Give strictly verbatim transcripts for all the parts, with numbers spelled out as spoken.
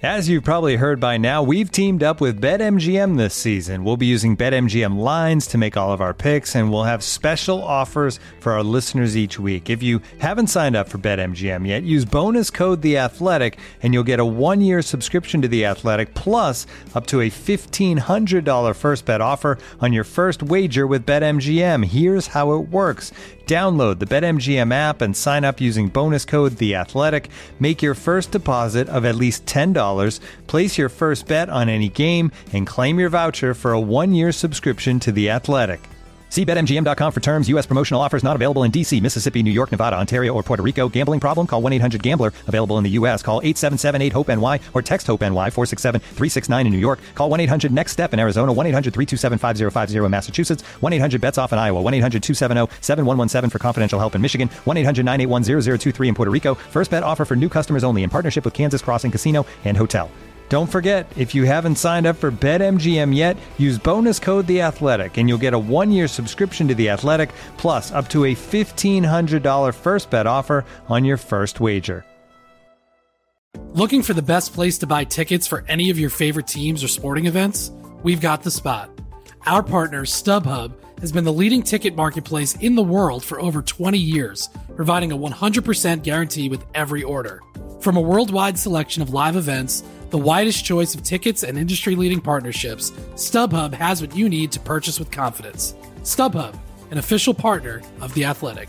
As you've probably heard by now, we've teamed up with BetMGM this season. We'll be using BetMGM lines to make all of our picks, and we'll have special offers for our listeners each week. If you haven't signed up for BetMGM yet, use bonus code The Athletic, and you'll get a one-year subscription to The Athletic, plus up to a fifteen hundred dollars first bet offer on your first wager with BetMGM. Here's how it works. Download the BetMGM app and sign up using bonus code The Athletic. Make your first deposit of at least ten dollars. Place your first bet on any game and claim your voucher for a one-year subscription to The Athletic. See Bet M G M dot com for terms. U S promotional offers not available in D C, Mississippi, New York, Nevada, Ontario, or Puerto Rico. Gambling problem? Call one eight hundred gambler. Available in the U S. Call eight seven seven eight hope N Y or text HOPE-NY four six seven three six nine in New York. Call one eight hundred next step in Arizona. one eight hundred three two seven five zero five zero in Massachusetts. one eight hundred bets off in Iowa. one eight hundred two seven zero seven one one seven for confidential help in Michigan. one eight hundred nine eight one zero zero two three in Puerto Rico. First bet offer for new customers only in partnership with Kansas Crossing Casino and Hotel. Don't forget, if you haven't signed up for BetMGM yet, use bonus code The Athletic, and you'll get a one-year subscription to The Athletic, plus up to a fifteen hundred dollars first bet offer on your first wager. Looking for the best place to buy tickets for any of your favorite teams or sporting events? We've got the spot. Our partner, StubHub, has been the leading ticket marketplace in the world for over twenty years, providing a one hundred percent guarantee with every order. From a worldwide selection of live events, the widest choice of tickets and industry-leading partnerships, StubHub has what you need to purchase with confidence. StubHub, an official partner of The Athletic.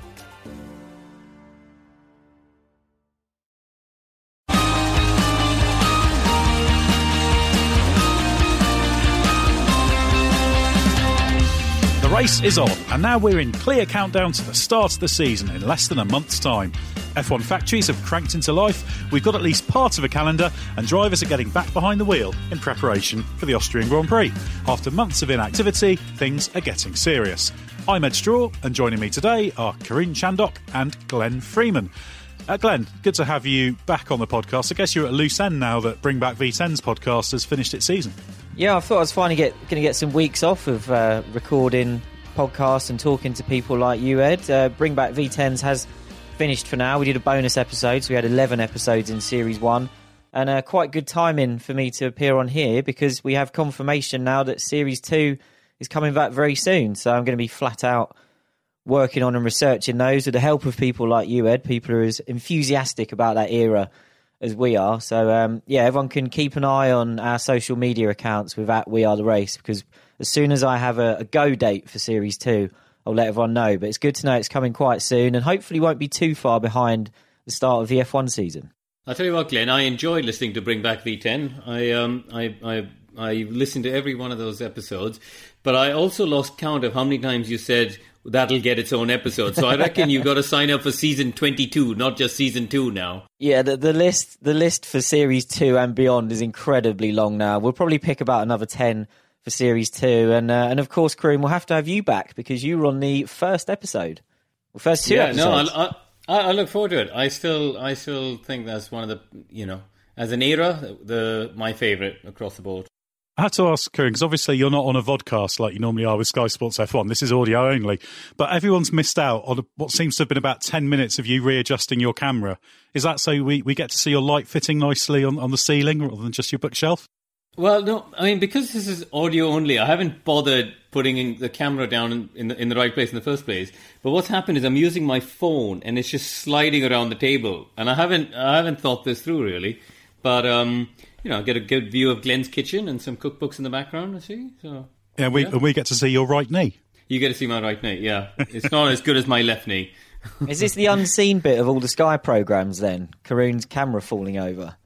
The race is on, and now we're in clear countdown to the start of the season in less than a month's time. F one factories have cranked into life, we've got at least part of a calendar, and drivers are getting back behind the wheel in preparation for the Austrian Grand Prix. After months of inactivity, things are getting serious. I'm Ed Straw, and joining me today are Karun Chandhok and Glenn Freeman. Uh, Glenn, good to have you back on the podcast. I guess you're at a loose end now that Bring Back V ten's podcast has finished its season. Yeah, I thought I was finally get, going to get some weeks off of uh, recording podcasts and talking to people like you, Ed. Uh, Bring Back V ten's has finished for now. We did a bonus episode, so we had eleven episodes in Series one. And uh, quite good timing for me to appear on here because we have confirmation now that Series two is coming back very soon. So I'm going to be flat out working on and researching those with the help of people like you, Ed. People who are as enthusiastic about that era as we are. So, um, yeah, everyone can keep an eye on our social media accounts with at We Are The Race, because as soon as I have a, a go date for Series two, I'll let everyone know. But it's good to know it's coming quite soon and hopefully won't be too far behind the start of the F one season. I'll tell you what, Glenn, I enjoyed listening to Bring Back V ten. I, um, I, I, I listened to every one of those episodes, but I also lost count of how many times you said that'll get its own episode. So I reckon you've got to sign up for season twenty-two, not just season two now. Yeah, the, the list the list for series two and beyond is incredibly long now. We'll probably pick about another ten for series two. And uh, and of course, Karun, we'll have to have you back because you were on the first episode. Well, first two yeah, episodes. no, I, I, I look forward to it. I still I still think that's one of the, you know, as an era, the my favourite across the board. I had to ask, Karun, because obviously you're not on a vodcast like you normally are with Sky Sports F one. This is audio only. But everyone's missed out on what seems to have been about ten minutes of you readjusting your camera. Is that so we, we get to see your light fitting nicely on, on the ceiling rather than just your bookshelf? Well, no, I mean, because this is audio only, I haven't bothered putting in the camera down in, in, the, in the right place in the first place. But what's happened is I'm using my phone and it's just sliding around the table. And I haven't I haven't thought this through, really. But... um you know, get a good view of Glenn's kitchen and some cookbooks in the background, I see. So, yeah, we, yeah. and we get to see your right knee. You get to see my right knee, yeah. It's not as good as my left knee. Is this the unseen bit of all the Sky programmes then? Karun's camera falling over?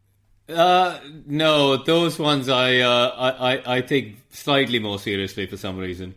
Uh, no, those ones I, uh, I, I, I take slightly more seriously for some reason.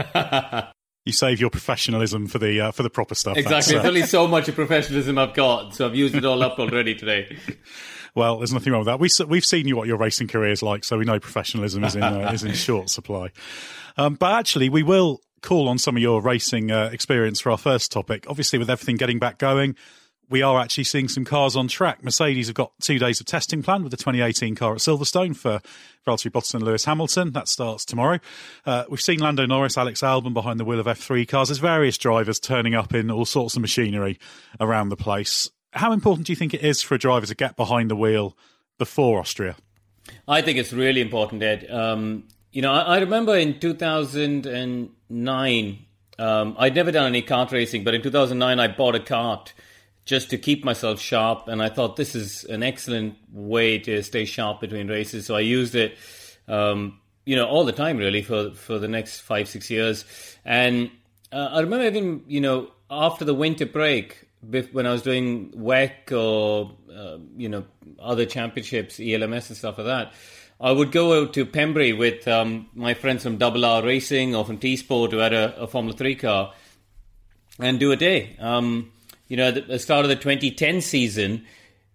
You save your professionalism for the uh, for the proper stuff. Exactly. There's only so much of professionalism I've got, so I've used it all up already today. Well, there's nothing wrong with that. We, we've seen you what your racing career is like, so we know professionalism is in uh, is in short supply. Um, but actually, we will call on some of your racing uh, experience for our first topic. Obviously, with everything getting back going, we are actually seeing some cars on track. Mercedes have got two days of testing planned with the twenty eighteen car at Silverstone for Valtteri Bottas and Lewis Hamilton. That starts tomorrow. Uh, we've seen Lando Norris, Alex Albon behind the wheel of F three cars. There's various drivers turning up in all sorts of machinery around the place. How important do you think it is for a driver to get behind the wheel before Austria? I think it's really important, Ed. Um, you know, I, I remember in two thousand nine, um, I'd never done any kart racing, but in two thousand nine I bought a kart just to keep myself sharp, and I thought this is an excellent way to stay sharp between races. So I used it, um, you know, all the time really for for the next five six years. And uh, I remember even, you know, after the winter break, when I was doing W E C or uh, you know, other championships, E L M S and stuff like that, I would go out to Pembrey with um, my friends from Double R Racing or from T-Sport who had a, a Formula three car and do a day. Um, you know, at the start of the twenty ten season,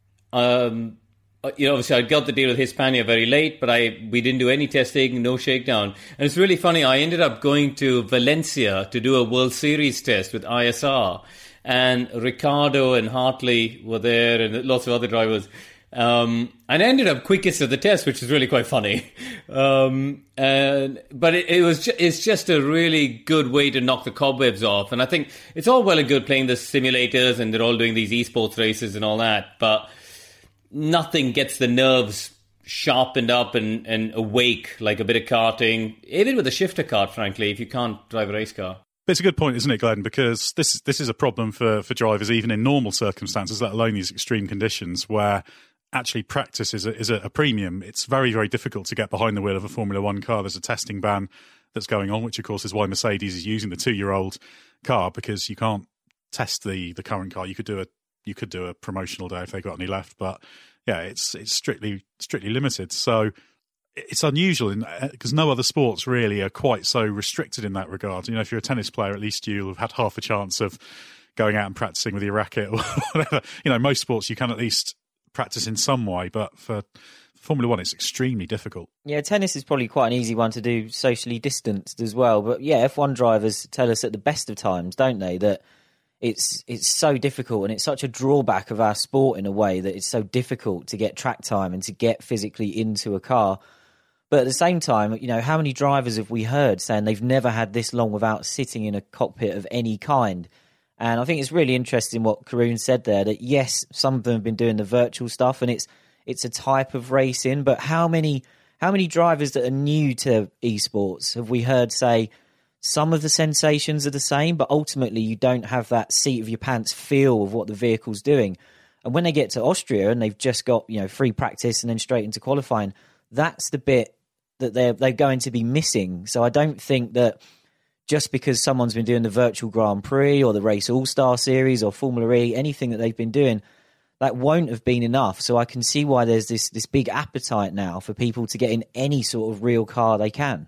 um, you know, obviously I got the deal with Hispania very late, but I we didn't do any testing, no shakedown. And it's really funny, I ended up going to Valencia to do a World Series test with I S R. And Ricardo and Hartley were there and lots of other drivers. Um, and I ended up quickest of the test, which is really quite funny. Um, and, but it, it was ju- it's just a really good way to knock the cobwebs off. And I think it's all well and good playing the simulators and they're all doing these esports races and all that. But nothing gets the nerves sharpened up and, and awake like a bit of karting. Even with a shifter kart, frankly, if you can't drive a race car. It's a good point, isn't it, Glenn? Because this is this is a problem for, for drivers, even in normal circumstances, let alone these extreme conditions where actually practice is a, is a, a premium. It's very, very difficult to get behind the wheel of a Formula One car. There's a testing ban that's going on, which, of course, is why Mercedes is using the two-year-old car, because you can't test the, the current car. You could do a you could do a promotional day if they got any left, but yeah, it's it's strictly strictly limited. So it's unusual because no other sports really are quite so restricted in that regard. You know, if you're a tennis player, at least you'll have had half a chance of going out and practicing with your racket or whatever. You know, most sports you can at least practice in some way, but for Formula One, it's extremely difficult. Yeah, tennis is probably quite an easy one to do socially distanced as well. But yeah, F one drivers tell us at the best of times, don't they, that it's it's so difficult and it's such a drawback of our sport in a way that it's so difficult to get track time and to get physically into a car. But at the same time, you know, how many drivers have we heard saying they've never had this long without sitting in a cockpit of any kind? And I think it's really interesting what Karun said there, that yes, some of them have been doing the virtual stuff and it's it's a type of racing, but how many how many drivers that are new to esports have we heard say some of the sensations are the same, but ultimately you don't have that seat of your pants feel of what the vehicle's doing. And when they get to Austria and they've just got, you know, free practice and then straight into qualifying, that's the bit that they're, they're going to be missing. So I don't think that just because someone's been doing the virtual Grand Prix or the Race All-Star Series or Formula E, anything that they've been doing, that won't have been enough. So I can see why there's this this big appetite now for people to get in any sort of real car they can.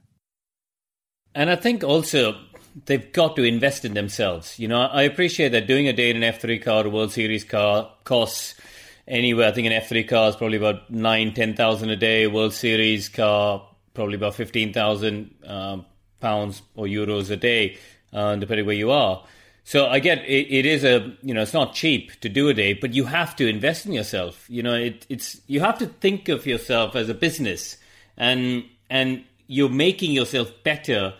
And I think also they've got to invest in themselves. You know, I appreciate that doing a day in an F three car, a World Series car, costs anywhere. I think an F three car is probably about nine, ten thousand a day. World Series car, probably about fifteen thousand um, pounds or euros a day, uh, depending where you are. So I get it, it is a, you know, it's not cheap to do a day, but you have to invest in yourself. You know, it, it's, you have to think of yourself as a business and, and you're making yourself better,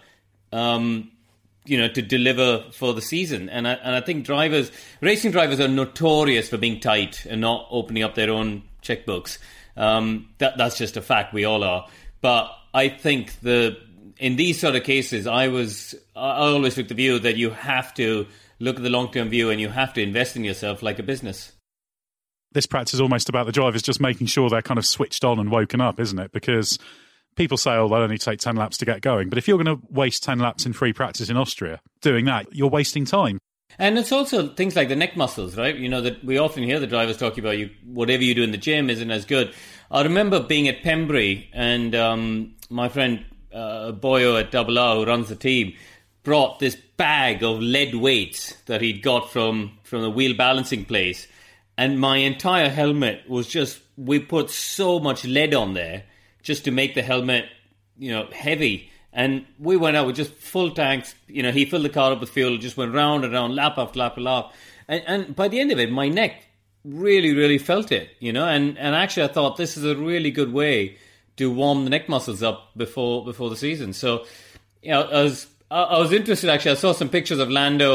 um, you know, to deliver for the season. And I, and I think drivers, racing drivers are notorious for being tight and not opening up their own checkbooks. Um, that, that's just a fact. We all are. But I think the in these sort of cases, I was I always took the view that you have to look at the long-term view and you have to invest in yourself like a business. This practice is almost about the drivers just making sure they're kind of switched on and woken up, isn't it? Because people say, oh, they'll only take ten laps to get going. But if you're going to waste ten laps in free practice in Austria doing that, you're wasting time. And it's also things like the neck muscles, right? You know, that we often hear the drivers talking about you, whatever you do in the gym isn't as good. I remember being at Pembrey and um, my friend uh, Boyo at Double R, who runs the team, brought this bag of lead weights that he'd got from, from the wheel balancing place. And my entire helmet was just, we put so much lead on there just to make the helmet, you know, heavy. And we went out with just full tanks. You know, he filled the car up with fuel, just went round and round, lap after lap after lap. And, and by the end of it, my neck really, really felt it, you know. And, and actually, I thought this is a really good way to warm the neck muscles up before before the season. So, you know, I was I was interested. Actually, I saw some pictures of Lando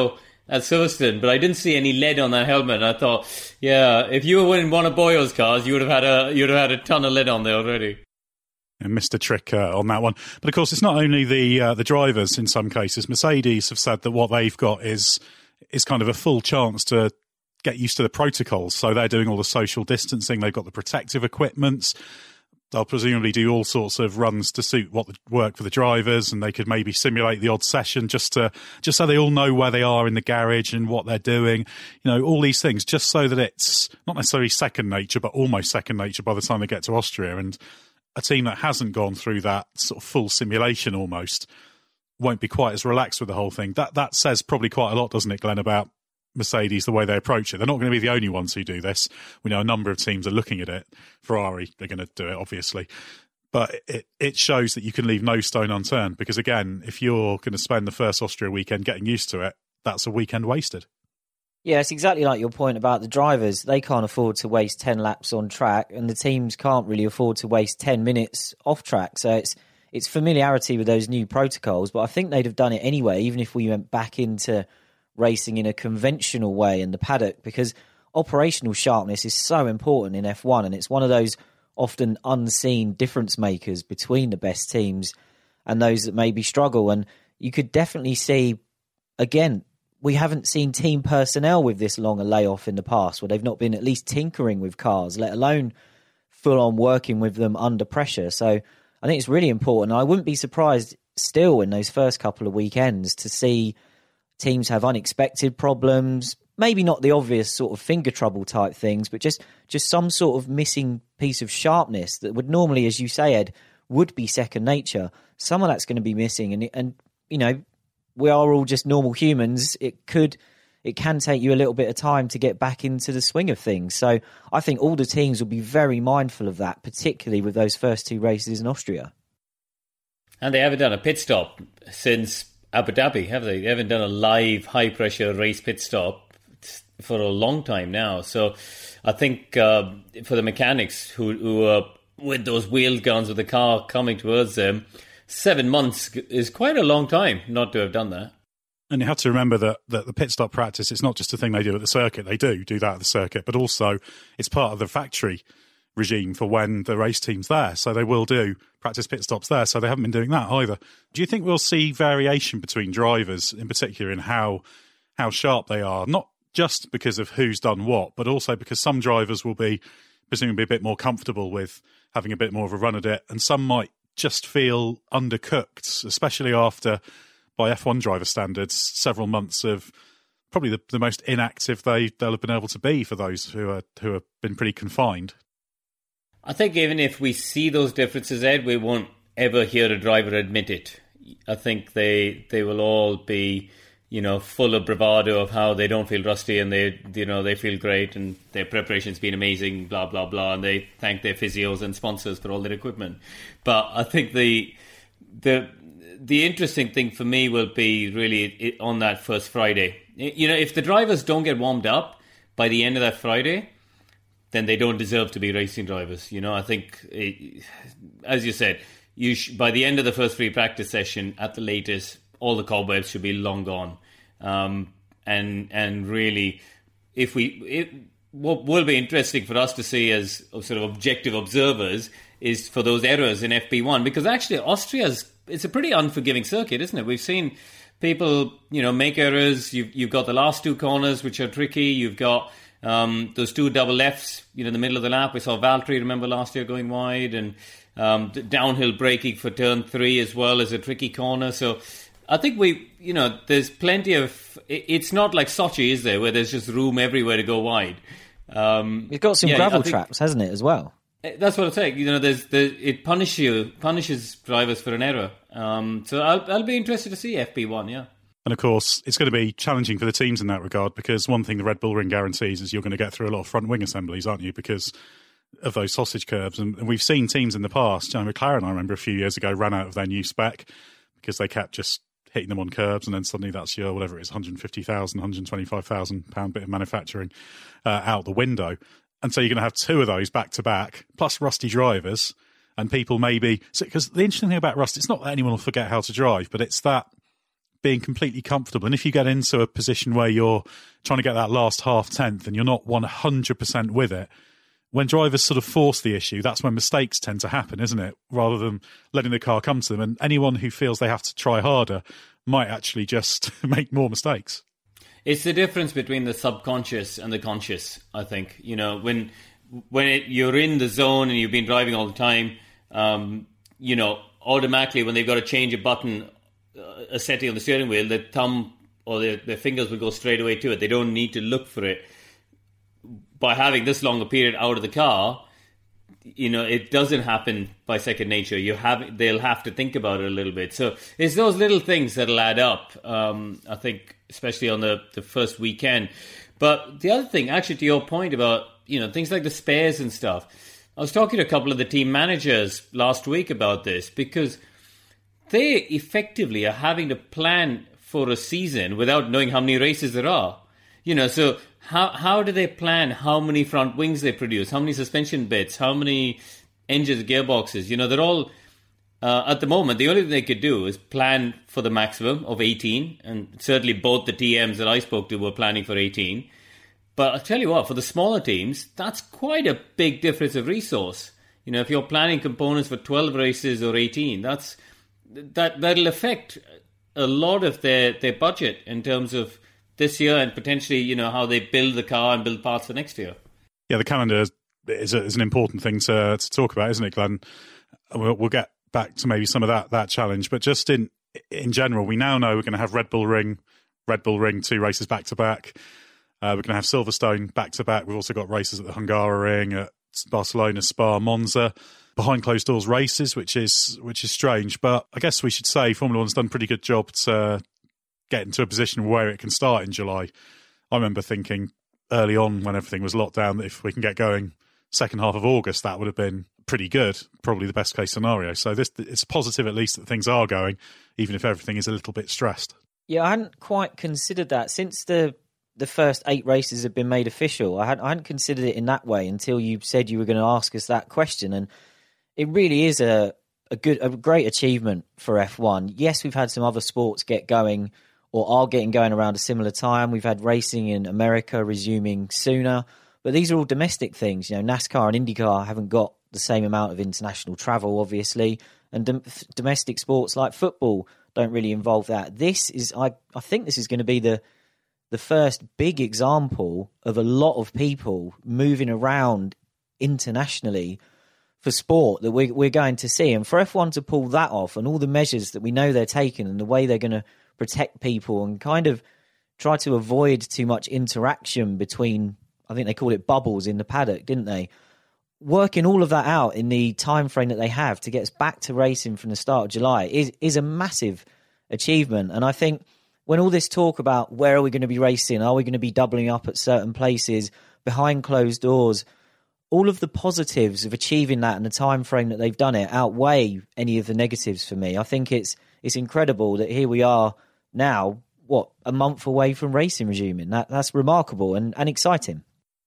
at Silverstone, but I didn't see any lead on that helmet. And I thought, yeah, if you were in one of Boyo's cars, you would have had a you would have had a ton of lead on there already. And missed a trick uh, on that one. But of course, it's not only the uh, the drivers. In some cases, Mercedes have said that what they've got is is kind of a full chance to get used to the protocols. So they're doing all the social distancing. They've got the protective equipment. They'll presumably do all sorts of runs to suit what the work for the drivers, and they could maybe simulate the odd session just to just so they all know where they are in the garage and what they're doing. You know, all these things just so that it's not necessarily second nature, but almost second nature by the time they get to Austria. And a team that hasn't gone through that sort of full simulation almost won't be quite as relaxed with the whole thing. That that says probably quite a lot, doesn't it, Glenn, about Mercedes, the way they approach it. They're not going to be the only ones who do this. We know a number of teams are looking at it. Ferrari, they're going to do it, obviously. But it, it shows that you can leave no stone unturned because, again, if you're going to spend the first Austria weekend getting used to it, that's a weekend wasted. Yeah, it's exactly like your point about the drivers. They can't afford to waste ten laps on track, and the teams can't really afford to waste ten minutes off track. So it's it's familiarity with those new protocols, but I think they'd have done it anyway, even if we went back into racing in a conventional way in the paddock, because operational sharpness is so important in F one, and it's one of those often unseen difference makers between the best teams and those that maybe struggle. And you could definitely see, again, we haven't seen team personnel with this long a layoff in the past, where they've not been at least tinkering with cars, let alone full-on working with them under pressure. So I think it's really important. I wouldn't be surprised still in those first couple of weekends to see teams have unexpected problems, maybe not the obvious sort of finger trouble type things, but just, just some sort of missing piece of sharpness that would normally, as you say, Ed, would be second nature. Some of that's going to be missing. And, and you know, we are all just normal humans. It could, it can take you a little bit of time to get back into the swing of things. So I think all the teams will be very mindful of that, particularly with those first two races in Austria. And they haven't done a pit stop since Abu Dhabi, have they? They haven't done a live high-pressure race pit stop for a long time now. So I think uh, for the mechanics who, who are with those wheel guns with the car coming towards them, seven months is quite a long time not to have done that. And you have to remember that, that the pit stop practice, it's not just a thing they do at the circuit. They do do that at the circuit, but also it's part of the factory regime for when the race team's there. So they will do practice pit stops there. So they haven't been doing that either. Do you think we'll see variation between drivers, in particular in how how sharp they are? Not just because of who's done what, but also because some drivers will be presumably a bit more comfortable with having a bit more of a run at it, and some might just feel undercooked, especially after, by F one driver standards, several months of probably the, the most inactive they, they'll have been able to be for those who are who have been pretty confined. I think even if we see those differences, Ed, we won't ever hear a driver admit it. I think they they will all be, you know, full of bravado of how they don't feel rusty and they, you know, they feel great and their preparation's been amazing, blah, blah, blah, and they thank their physios and sponsors for all their equipment. But I think the the the interesting thing for me will be really on that first Friday. You know, if the drivers don't get warmed up by the end of that Friday, then they don't deserve to be racing drivers. You know, I think, it, as you said, you sh- by the end of the first free practice session, at the latest, all the cobwebs should be long gone. Um, and and really, if we, it, what will be interesting for us to see as sort of objective observers is for those errors in F P one, because actually Austria's, it's a pretty unforgiving circuit, isn't it? We've seen people, you know, make errors. You've, you've got the last two corners, which are tricky. You've got Um, those two double lefts, you know, in the middle of the lap. We saw Valtteri, remember, last year going wide, and um, downhill braking for turn three as well as a tricky corner. So I think we, you know, there's plenty of. It's not like Sochi, is there, where there's just room everywhere to go wide. Um, it's got some yeah, gravel traps, hasn't it, as well? That's what I think. You know, there's, there's it punishes you, punishes drivers for an error. Um, so I'll, I'll be interested to see F P one. Yeah. And of course, it's going to be challenging for the teams in that regard, because one thing the Red Bull Ring guarantees is you're going to get through a lot of front wing assemblies, aren't you, because of those sausage curbs. And, and we've seen teams in the past, you know, McLaren, I remember a few years ago, ran out of their new spec because they kept just hitting them on curbs, and then suddenly that's your, whatever it is, one hundred fifty thousand, one hundred twenty-five thousand pound bit of manufacturing uh, out the window. And so you're going to have two of those back to back, plus rusty drivers, and people maybe... Because so, the interesting thing about rust, it's not that anyone will forget how to drive, but it's that being completely comfortable. And if you get into a position where you're trying to get that last half tenth and you're not one hundred percent with it, when drivers sort of force the issue, that's when mistakes tend to happen, isn't it? Rather than letting the car come to them. And anyone who feels they have to try harder might actually just make more mistakes. It's the difference between the subconscious and the conscious, I think. You know, when when it, you're in the zone and you've been driving all the time, um, you know, automatically when they've got to change a button, uh, a setting on the steering wheel, their thumb or their, their fingers will go straight away to it. They don't need to look for it. By having this long a period out of the car, you know, it doesn't happen by second nature. You have, they'll have to think about it a little bit. So it's those little things that'll add up, um, I think, especially on the, the first weekend. But the other thing, actually, to your point about, you know, things like the spares and stuff, I was talking to a couple of the team managers last week about this, because they effectively are having to plan for a season without knowing how many races there are. You know, so how how do they plan how many front wings they produce, how many suspension bits, how many engines, gearboxes? You know, they're all, uh, at the moment, the only thing they could do is plan for the maximum of eighteen, and certainly both the T Ms that I spoke to were planning for eighteen. But I'll tell you what, for the smaller teams, that's quite a big difference of resource. You know, if you're planning components for twelve races or eighteen, that's that that'll affect a lot of their, their budget in terms of this year and potentially, you know, how they build the car and build parts for next year. Yeah, the calendar is, is, a, is an important thing to to talk about, isn't it, Glenn? We'll, we'll get back to maybe some of that that challenge, but just in in general, we now know we're going to have Red Bull Ring, Red Bull Ring, two races back to back. Uh, we're going to have Silverstone back to back. We've also got races at the Hungaroring, at Barcelona, Spa, Monza, behind closed doors races, which is which is strange. But I guess we should say Formula One's done a pretty good job to get into a position where it can start in July. I remember thinking early on when everything was locked down that if we can get going second half of August, that would have been pretty good, probably the best case scenario. So this it's positive at least that things are going, even if everything is a little bit stressed. Yeah, I hadn't quite considered that since the the first eight races have been made official. I hadn't, I hadn't considered it in that way until you said you were going to ask us that question, and it really is a a good, a great achievement for F one. Yes, we've had some other sports get going or are getting going around a similar time. We've had racing in America resuming sooner, but these are all domestic things. You know, NASCAR and IndyCar haven't got the same amount of international travel, obviously, and dom- domestic sports like football don't really involve that. This is, I, I think this is going to be the the first big example of a lot of people moving around internationally for sport that we're, we're going to see. And for F one to pull that off and all the measures that we know they're taking and the way they're going to protect people and kind of try to avoid too much interaction between, I think they called it bubbles in the paddock, didn't they? Working all of that out in the time frame that they have to get us back to racing from the start of July is, is a massive achievement. And I think when all this talk about where are we going to be racing, are we going to be doubling up at certain places, behind closed doors, all of the positives of achieving that and the time frame that they've done it outweigh any of the negatives for me. I think it's it's incredible that here we are now, what, a month away from racing resuming. That That's remarkable and, and exciting.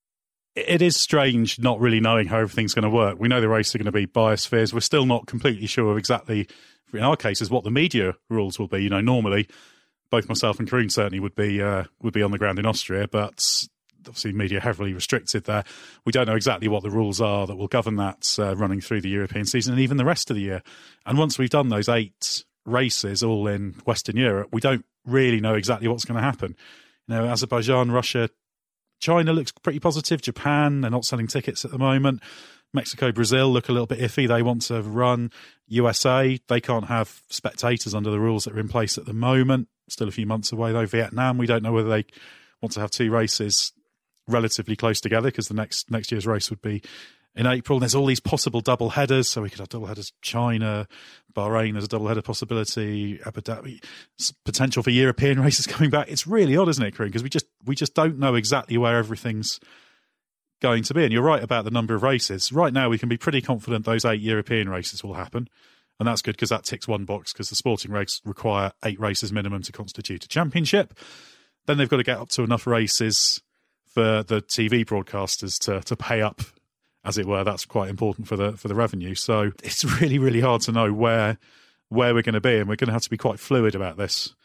It is strange not really knowing how everything's going to work. We know the races are going to be biospheres. We're still not completely sure of exactly, in our cases, what the media rules will be. You know, normally both myself and Karun certainly would be uh, would be on the ground in Austria, but obviously media heavily restricted there. We don't know exactly what the rules are that will govern that uh, running through the European season and even the rest of the year. And once we've done those eight races all in Western Europe, we don't really know exactly what's going to happen. You know, Azerbaijan, Russia, China looks pretty positive. Japan, they're not selling tickets at the moment. Mexico, Brazil look a little bit iffy. They want to run. U S A, they can't have spectators under the rules that are in place at the moment. Still a few months away, though. Vietnam, we don't know whether they want to have two races relatively close together because the next next year's race would be in April. There's all these possible double headers, so we could have double headers. China, Bahrain, there's a double header possibility. Abu Dhabi, potential for European races coming back. It's really odd, isn't it, Karun? Because we just we just don't know exactly where everything's going to be. And you're right about the number of races. Right now, we can be pretty confident those eight European races will happen. And that's good because that ticks one box because the sporting regs require eight races minimum to constitute a championship. Then they've got to get up to enough races for the T V broadcasters to, to pay up, as it were. That's quite important for the for the revenue. So it's really, really hard to know where where we're going to be, and we're going to have to be quite fluid about this.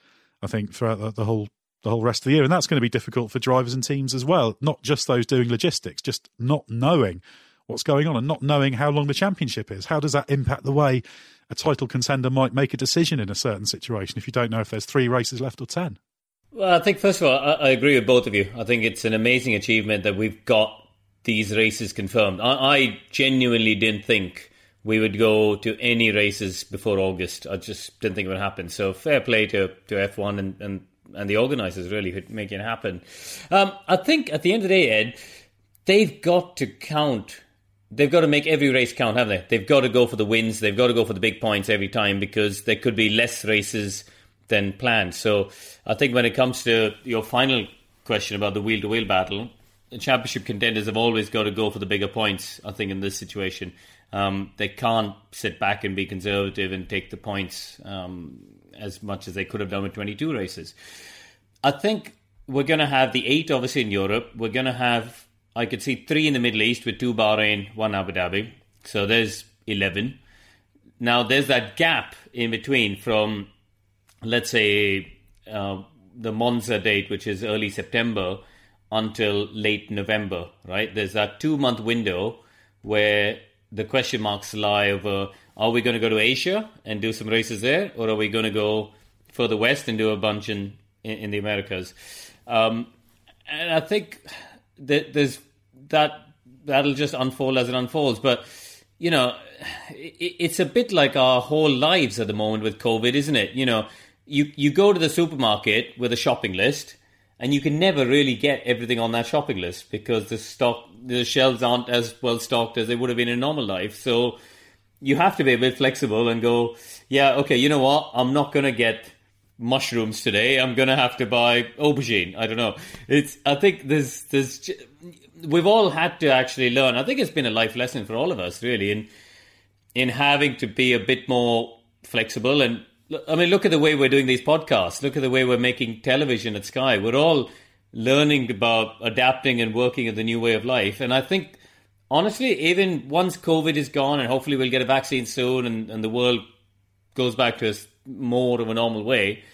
I think, throughout the, the whole the whole rest of the year. And that's going to be difficult for drivers and teams as well, not just those doing logistics, just not knowing what's going on and not knowing how long the championship is. How does that impact the way a title contender might make a decision in a certain situation if you don't know if there's three races left or ten? Well, I think, first of all, I, I agree with both of you. I think it's an amazing achievement that we've got these races confirmed. I, I genuinely didn't think we would go to any races before August. I just didn't think it would happen. So fair play to, to F one and, and, and the organisers, really, for making it happen. Um, I think at the end of the day, Ed, they've got to count. They've got to make every race count, haven't they? They've got to go for the wins. They've got to go for the big points every time because there could be less races than planned. So I think when it comes to your final question about the wheel-to-wheel battle, the championship contenders have always got to go for the bigger points, I think, in this situation. Um, they can't sit back and be conservative and take the points um, as much as they could have done with twenty-two races. I think we're going to have the eight, obviously, in Europe. We're going to have, I could see three in the Middle East with two Bahrain, one Abu Dhabi. So there's eleven. Now, there's that gap in between from, let's say, uh, the Monza date, which is early September, until late November, right? There's that two-month window where the question marks lie over, are we going to go to Asia and do some races there, or are we going to go further west and do a bunch in, in, in the Americas? Um, and I think that there's that that'll just unfold as it unfolds. But, you know, it, it's a bit like our whole lives at the moment with COVID, isn't it? You know, you, you go to the supermarket with a shopping list, and you can never really get everything on that shopping list because the stock, the shelves aren't as well stocked as they would have been in normal life. So you have to be a bit flexible and go, yeah, okay, you know what? I'm not going to get mushrooms today. I'm going to have to buy aubergine. I don't know. It's. I think there's, there's, we've all had to actually learn. I think it's been a life lesson for all of us, really, in in having to be a bit more flexible. And I mean, look at the way we're doing these podcasts. Look at the way we're making television at Sky. We're all learning about adapting and working at the new way of life. And I think, honestly, even once COVID is gone, and hopefully we'll get a vaccine soon, and, and the world goes back to a more of a normal way,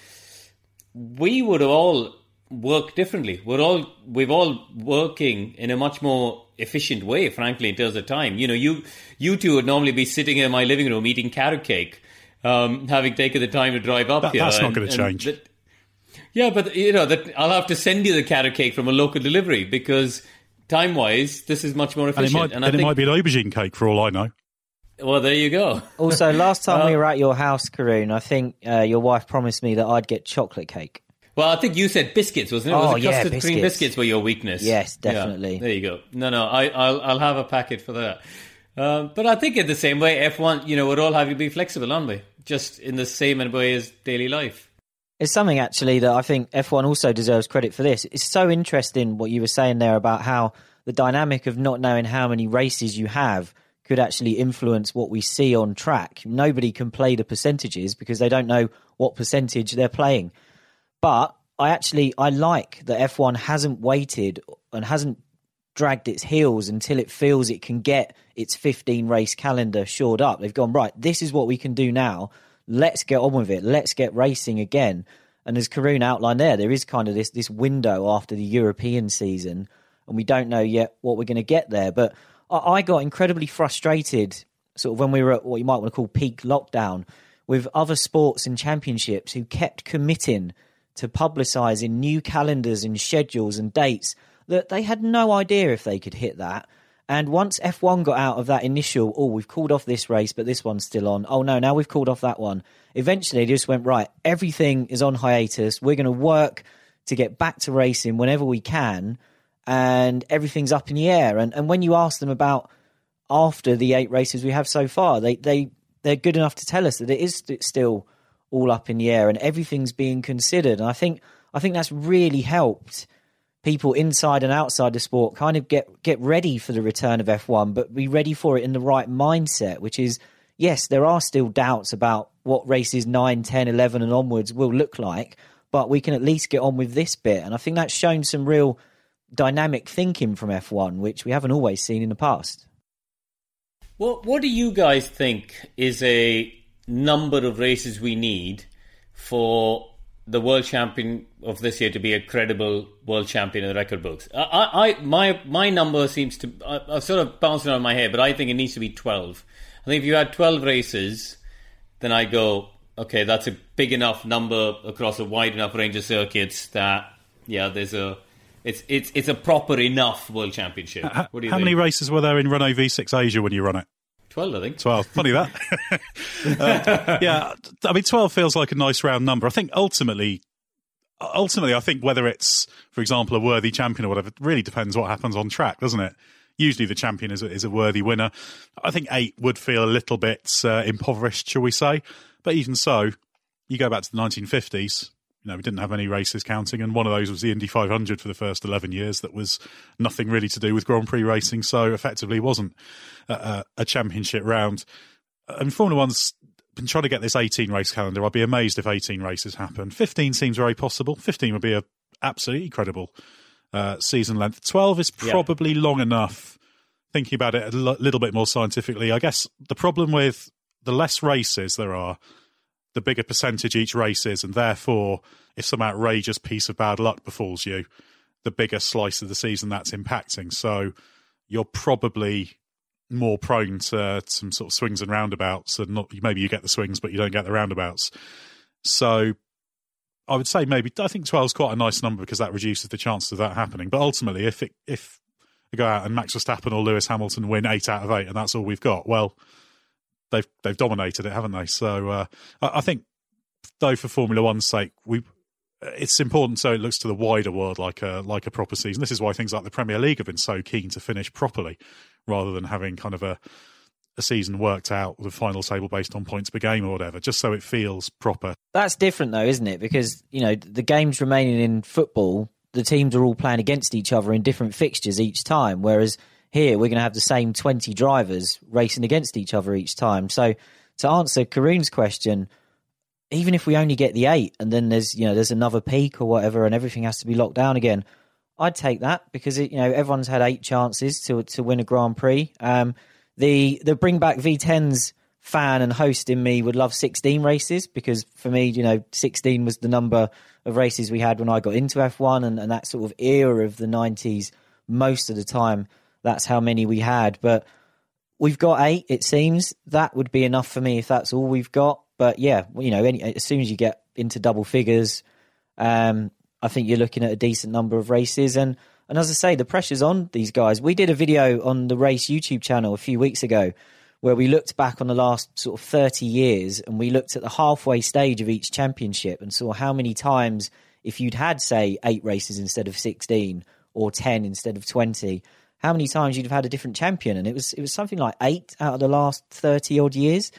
we would all work differently. We're all we've all working in a much more efficient way, frankly, in terms of time. You know, you you two would normally be sitting in my living room eating carrot cake, um, having taken the time to drive up that, here. That's and, not going to change. That, yeah, but you know that I'll have to send you the carrot cake from a local delivery because time-wise, this is much more efficient. And it might, and and I think, it might be an aubergine cake for all I know. Well, there you go. Also, last time uh, we were at your house, Karun, I think uh, your wife promised me that I'd get chocolate cake. Well, I think you said biscuits, wasn't it? Oh, was it yeah, custard biscuits. cream biscuits were your weakness? Yes, definitely. Yeah, there you go. No, no, I, I'll, I'll have a packet for that. Um, but I think in the same way, F one, you know, we're all having to be flexible, aren't we? Just in the same way as daily life. It's something, actually, that I think F one also deserves credit for this. It's so interesting what you were saying there about how the dynamic of not knowing how many races you have could actually influence what we see on track. Nobody can play the percentages because they don't know what percentage they're playing. But I actually, I like that F one hasn't waited and hasn't dragged its heels until it feels it can get its fifteen race calendar shored up. They've gone, right, this is what we can do now. Let's get on with it. Let's get racing again. And as Karun outlined there, there is kind of this, this window after the European season, and we don't know yet what we're going to get there. But I got incredibly frustrated sort of when we were at what you might want to call peak lockdown with other sports and championships who kept committing to publicising new calendars and schedules and dates that they had no idea if they could hit that. And once F one got out of that initial, oh, we've called off this race, but this one's still on. Oh, no, now we've called off that one. Eventually, they just went, right, everything is on hiatus. We're going to work to get back to racing whenever we can. And everything's up in the air. And and when you ask them about after the eight races we have so far, they, they, they're good enough to tell us that it is st- still all up in the air and everything's being considered. And I think I think that's really helped people inside and outside the sport kind of get, get ready for the return of F one, but be ready for it in the right mindset, which is, yes, there are still doubts about what races nine, ten, eleven and onwards will look like, but we can at least get on with this bit. And I think that's shown some real dynamic thinking from F one, which we haven't always seen in the past. What What do you guys think is a number of races we need for the world champion of this year to be a credible world champion in the record books. I, I my my number seems to I, I've sort of bounced around my head, but I think it needs to be twelve. I think if you had twelve races, then I go, okay, that's a big enough number across a wide enough range of circuits that yeah, there's a it's it's it's a proper enough world championship. How, what do you how think? many races were there in Renault V six Asia when you run it? twelve, I think. twelve. Funny that. uh, yeah, I mean, twelve feels like a nice round number. I think ultimately, ultimately, I think whether it's, for example, a worthy champion or whatever, it really depends what happens on track, doesn't it? Usually the champion is a, is a worthy winner. I think eight would feel a little bit uh, impoverished, shall we say. But even so, you go back to the nineteen fifties, you know, we didn't have any races counting, and one of those was the Indy five hundred for the first eleven years. That was nothing really to do with Grand Prix racing, so effectively wasn't a, a championship round. And Formula One's been trying to get this eighteen race calendar. I'd be amazed if eighteen races happen. fifteen seems very possible. fifteen would be a absolutely incredible uh, season length. twelve is probably yeah. long enough. Thinking about it a l- little bit more scientifically, I guess the problem with the less races there are, the bigger percentage each race is, and therefore, if some outrageous piece of bad luck befalls you, the bigger slice of the season that's impacting. So you're probably more prone to some sort of swings and roundabouts, and not maybe you get the swings, but you don't get the roundabouts. So I would say maybe, I think twelve is quite a nice number because that reduces the chances of that happening. But ultimately, if it, if we go out and Max Verstappen or Lewis Hamilton win eight out of eight, and that's all we've got, well, they've they've dominated it, haven't they? So uh, I, I think, though, for Formula One's sake, we it's important so it looks to the wider world like a like a proper season. This is why things like the Premier League have been so keen to finish properly, rather than having kind of a a season worked out with a final table based on points per game or whatever, just so it feels proper. That's different, though, isn't it? Because, you know, the games remaining in football, the teams are all playing against each other in different fixtures each time, whereas here we're going to have the same twenty drivers racing against each other each time. So to answer Karun's question, even if we only get the eight and then there's, you know, there's another peak or whatever and everything has to be locked down again, I'd take that because, it, you know, everyone's had eight chances to to win a Grand Prix. Um, the the bring back V tens fan and host in me would love sixteen races because for me, you know, sixteen was the number of races we had when I got into F one, and, and that sort of era of the nineties, most of the time, that's how many we had. But we've got eight, it seems. That would be enough for me if that's all we've got. But yeah, you know, any, as soon as you get into double figures, um, I think you're looking at a decent number of races. And, and as I say, the pressure's on these guys. We did a video on the Race YouTube channel a few weeks ago where we looked back on the last sort of thirty years and we looked at the halfway stage of each championship and saw how many times, if you'd had, say, eight races instead of sixteen or ten instead of twenty, how many times you'd have had a different champion. And it was it was something like eight out of the last thirty-odd years.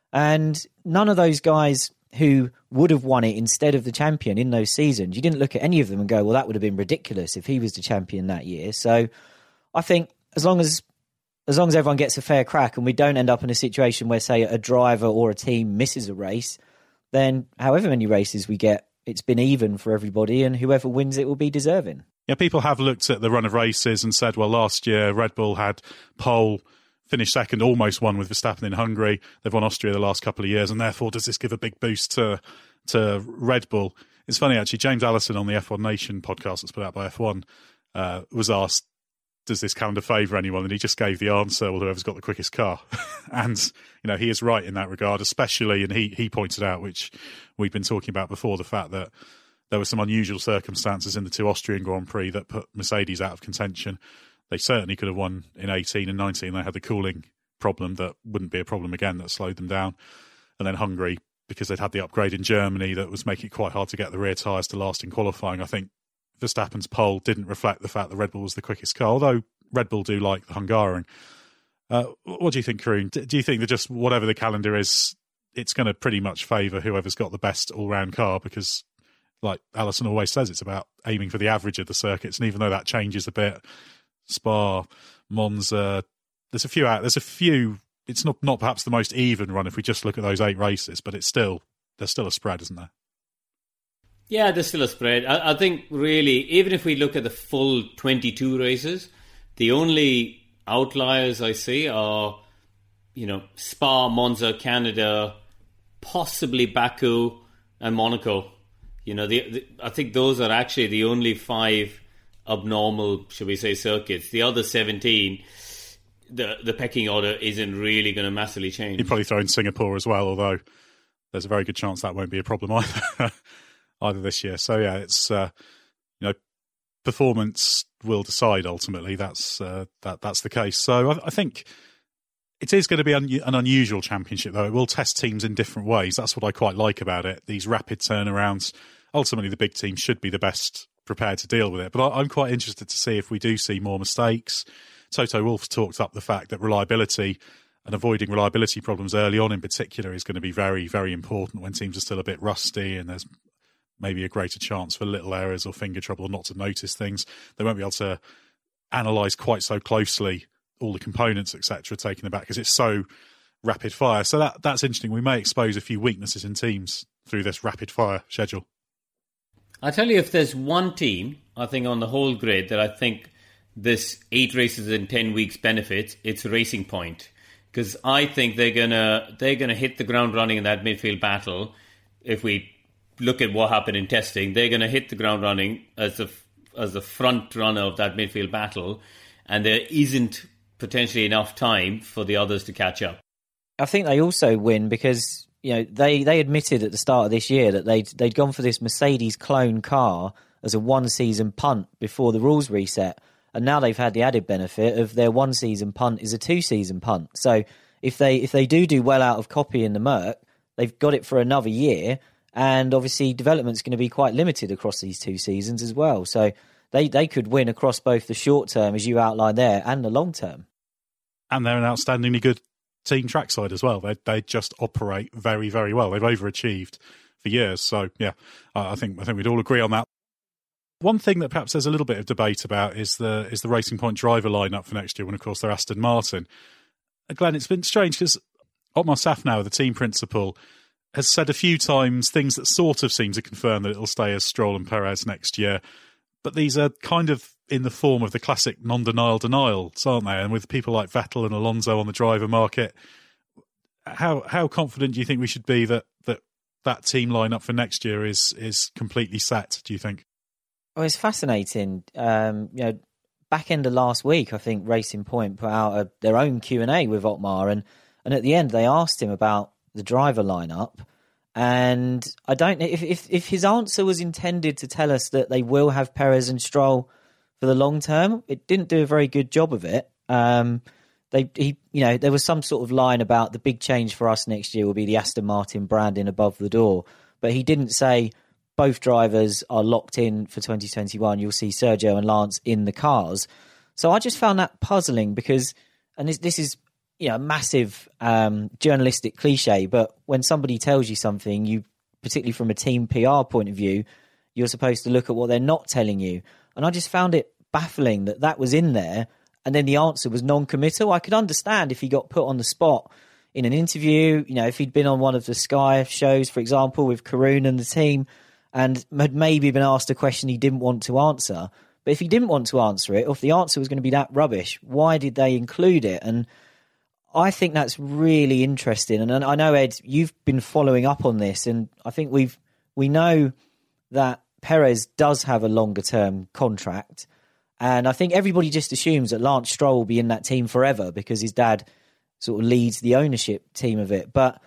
And none of those guys who would have won it instead of the champion in those seasons, you didn't look at any of them and go, well, that would have been ridiculous if he was the champion that year. So I think as long as as long as everyone gets a fair crack and we don't end up in a situation where, say, a driver or a team misses a race, then however many races we get, it's been even for everybody, and whoever wins it will be deserving. Yeah, people have looked at the run of races and said, well, last year Red Bull had pole, finished second, almost won with Verstappen in Hungary. They've won Austria the last couple of years, and therefore does this give a big boost to to Red Bull? It's funny, actually, James Allison on the F one Nation podcast that's put out by F one uh, was asked, does this calendar favour anyone? And he just gave the answer, well, whoever's got the quickest car. And, you know, he is right in that regard, especially, and he, he pointed out, which we've been talking about before, the fact that there were some unusual circumstances in the two Austrian Grand Prix that put Mercedes out of contention. They certainly could have won in eighteen and nineteen. They had the cooling problem that wouldn't be a problem again that slowed them down. And then Hungary, because they'd had the upgrade in Germany that was making it quite hard to get the rear tyres to last in qualifying. I think Verstappen's pole didn't reflect the fact that Red Bull was the quickest car, although Red Bull do like the Hungarian. Uh, what do you think, Karun? Do you think that just whatever the calendar is, it's going to pretty much favour whoever's got the best all-round car? Because, like Alison always says, it's about aiming for the average of the circuits. And even though that changes a bit, Spa, Monza, there's a few out. There's a few. It's not not perhaps the most even run if we just look at those eight races, but it's still there's still a spread, isn't there? Yeah, there's still a spread. I, I think really, even if we look at the full twenty-two races, the only outliers I see are, you know, Spa, Monza, Canada, possibly Baku and Monaco. You know, the, the, I think those are actually the only five abnormal, should we say, circuits. The other seventeen, the the pecking order isn't really going to massively change. You'd probably throw in Singapore as well, although there's a very good chance that won't be a problem either, either this year. So yeah, it's uh, you know, performance will decide ultimately. That's uh, that that's the case. So I, I think it is going to be un- an unusual championship, though. It will test teams in different ways. That's what I quite like about it. These rapid turnarounds. Ultimately, the big team should be the best prepared to deal with it. But I, I'm quite interested to see if we do see more mistakes. Toto Wolff talked up the fact that reliability and avoiding reliability problems early on in particular is going to be very, very important when teams are still a bit rusty and there's maybe a greater chance for little errors or finger trouble or not to notice things. They won't be able to analyse quite so closely all the components, et cetera, taking them back because it's so rapid fire. So that that's interesting. We may expose a few weaknesses in teams through this rapid fire schedule. I tell you, if there's one team, I think on the whole grid that I think this eight races in ten weeks benefits, it's Racing Point, because I think they're gonna they're gonna hit the ground running in that midfield battle. If we look at what happened in testing, they're gonna hit the ground running as the as the front runner of that midfield battle, and there isn't potentially enough time for the others to catch up. I think they also win because, you know, they, they admitted at the start of this year that they'd, they'd gone for this Mercedes clone car as a one-season punt before the rules reset. And now they've had the added benefit of their one-season punt is a two-season punt. So if they if they do do well out of copying the Merc, they've got it for another year. And obviously development's going to be quite limited across these two seasons as well. So they, they could win across both the short term, as you outlined there, and the long term. And they're an outstandingly good team trackside as well. They they just operate very, very well. They've overachieved for years. So yeah, I think I think we'd all agree on that. One thing that perhaps there's a little bit of debate about is the is the Racing Point driver lineup for next year, when of course they're Aston Martin. Glenn, it's been strange because Otmar Safnauer, the team principal, has said a few times things that sort of seem to confirm that it'll stay as Stroll and Perez next year. But these are kind of in the form of the classic non-denial denials, aren't they? And with people like Vettel and Alonso on the driver market, how how confident do you think we should be that that, that team lineup for next year is is completely set, do you think? Well, it's fascinating. Um, you know, back end of last week, I think Racing Point put out a, their own Q and A with Otmar, and, and at the end they asked him about the driver lineup. And I don't know if, if if his answer was intended to tell us that they will have Perez and Stroll for the long term. It didn't do a very good job of it. Um, they he you know there was some sort of line about the big change for us next year will be the Aston Martin branding above the door, but he didn't say both drivers are locked in for twenty twenty-one. You'll see Sergio and Lance in the cars. So I just found that puzzling because, and this this is. You know, massive um, journalistic cliche, but when somebody tells you something, you, particularly from a team P R point of view, you're supposed to look at what they're not telling you. And I just found it baffling that that was in there, and then the answer was non-committal. I could understand if he got put on the spot in an interview, you know, if he'd been on one of the Sky shows, for example, with Karun and the team, and had maybe been asked a question he didn't want to answer. But if he didn't want to answer it, or if the answer was going to be that rubbish, why did they include it? And I think that's really interesting. And I know, Ed, you've been following up on this, and I think we've we know that Perez does have a longer term contract. And I think everybody just assumes that Lance Stroll will be in that team forever because his dad sort of leads the ownership team of it. But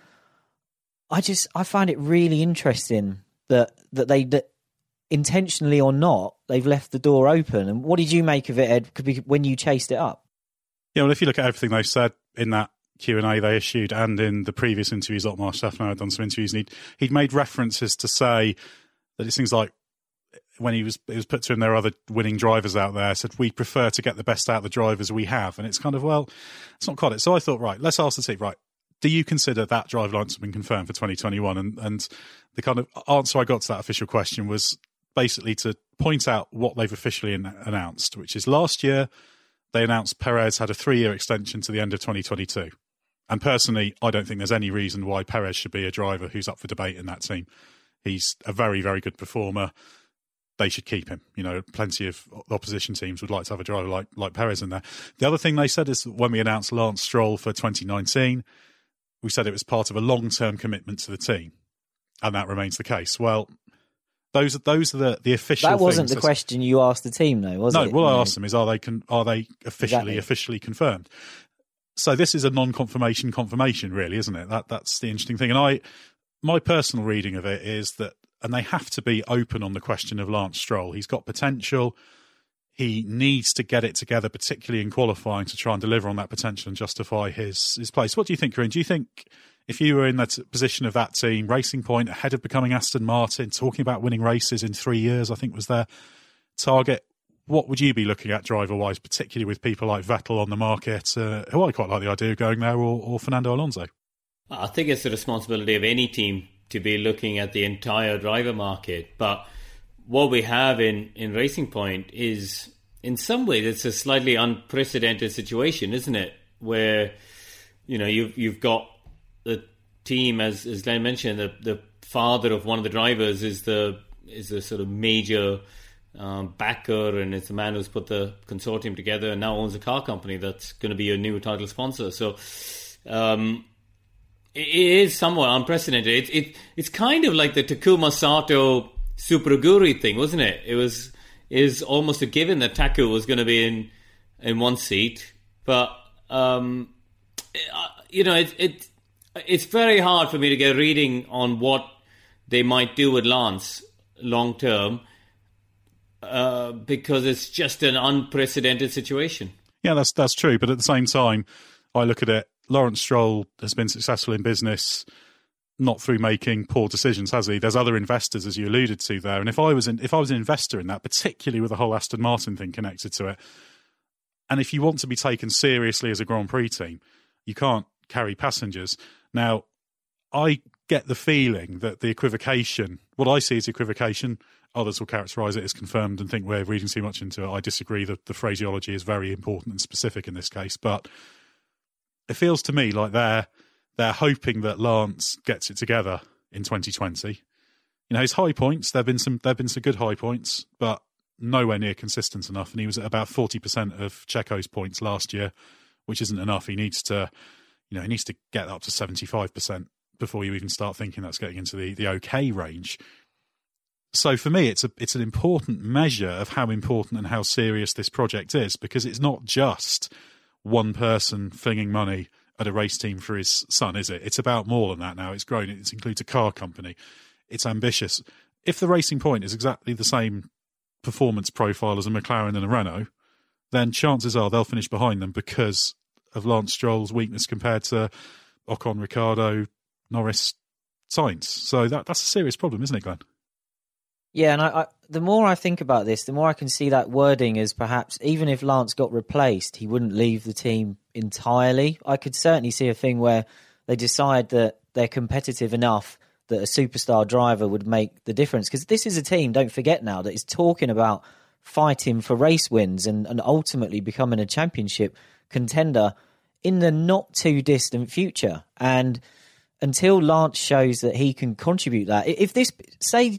I just I find it really interesting that that they that intentionally or not, they've left the door open. And what did you make of it, Ed, when you chased it up? Yeah, well, if you look at everything they've said in that Q and A they issued and in the previous interviews, Otmar Safnauer had done some interviews, and he'd, he'd made references to say that it's things like when he was it was put to him there are other winning drivers out there, said we prefer to get the best out of the drivers we have. And it's kind of, well, it's not quite it. So I thought, right, let's ask the team, right, do you consider that drive line's been confirmed for twenty twenty-one? And, and the kind of answer I got to that official question was basically to point out what they've officially in, announced, which is last year they announced Perez had a three-year extension to the end of twenty twenty-two. And personally, I don't think there's any reason why Perez should be a driver who's up for debate in that team. He's a very, very good performer. They should keep him. You know, plenty of opposition teams would like to have a driver like, like Perez in there. The other thing they said is that when we announced Lance Stroll for twenty nineteen, we said it was part of a long-term commitment to the team. And that remains the case. Well, Those are those are the, the official. That wasn't things. the question you asked the team, though, was no, it? No, what no. I asked them is, are they con- are they officially exactly. officially confirmed? So this is a non-confirmation confirmation, really, isn't it? That that's the interesting thing. And I, my personal reading of it is that, and they have to be open on the question of Lance Stroll. He's got potential. He needs to get it together, particularly in qualifying, to try and deliver on that potential and justify his his place. What do you think, Corinne? Do you think if you were in that position of that team, Racing Point ahead of becoming Aston Martin, talking about winning races in three years, I think was their target, what would you be looking at driver-wise, particularly with people like Vettel on the market, uh, who I quite like the idea of going there, or, or Fernando Alonso? I think it's the responsibility of any team to be looking at the entire driver market. But what we have in, in Racing Point is, in some ways, it's a slightly unprecedented situation, isn't it? Where, you know, you've, you've got the team, as, as Glenn mentioned, the, the father of one of the drivers is the is a sort of major um, backer, and it's the man who's put the consortium together and now owns a car company that's going to be a new title sponsor. So um, it, it is somewhat unprecedented. It, it it's kind of like the Takuma Sato Super Aguri thing, wasn't it? It was is almost a given that Taku was going to be in in one seat, but um, you know it it. It's very hard for me to get a reading on what they might do with Lance long term uh, because it's just an unprecedented situation. Yeah, that's that's true. But at the same time, I look at it, Lawrence Stroll has been successful in business not through making poor decisions, has he? There's other investors, as you alluded to there. And if I was in, if I was an investor in that, particularly with the whole Aston Martin thing connected to it, and if you want to be taken seriously as a Grand Prix team, you can't carry passengers. Now, I get the feeling that the equivocation, what I see as equivocation, others will characterise it as confirmed and think we're reading too much into it. I disagree that the phraseology is very important and specific in this case, but it feels to me like they're they're hoping that Lance gets it together in twenty twenty. You know, his high points, there've been some there've been some good high points, but nowhere near consistent enough. And he was at about forty percent of Checo's points last year, which isn't enough. He needs to You know, he needs to get up to seventy-five percent before you even start thinking that's getting into the, the okay range. So for me, it's a it's an important measure of how important and how serious this project is, because it's not just one person flinging money at a race team for his son, is it? It's about more than that now. It's grown. It includes a car company. It's ambitious. If the Racing Point is exactly the same performance profile as a McLaren and a Renault, then chances are they'll finish behind them because of Lance Stroll's weakness compared to Ocon, Ricciardo, Norris, Sainz. So that that's a serious problem, isn't it, Glenn? Yeah, and I, I, the more I think about this, the more I can see that wording as perhaps even if Lance got replaced, he wouldn't leave the team entirely. I could certainly see a thing where they decide that they're competitive enough that a superstar driver would make the difference. Because this is a team, don't forget now, that is talking about fighting for race wins and, and ultimately becoming a championship contender in the not too distant future. And until Lance shows that he can contribute that, if this, say,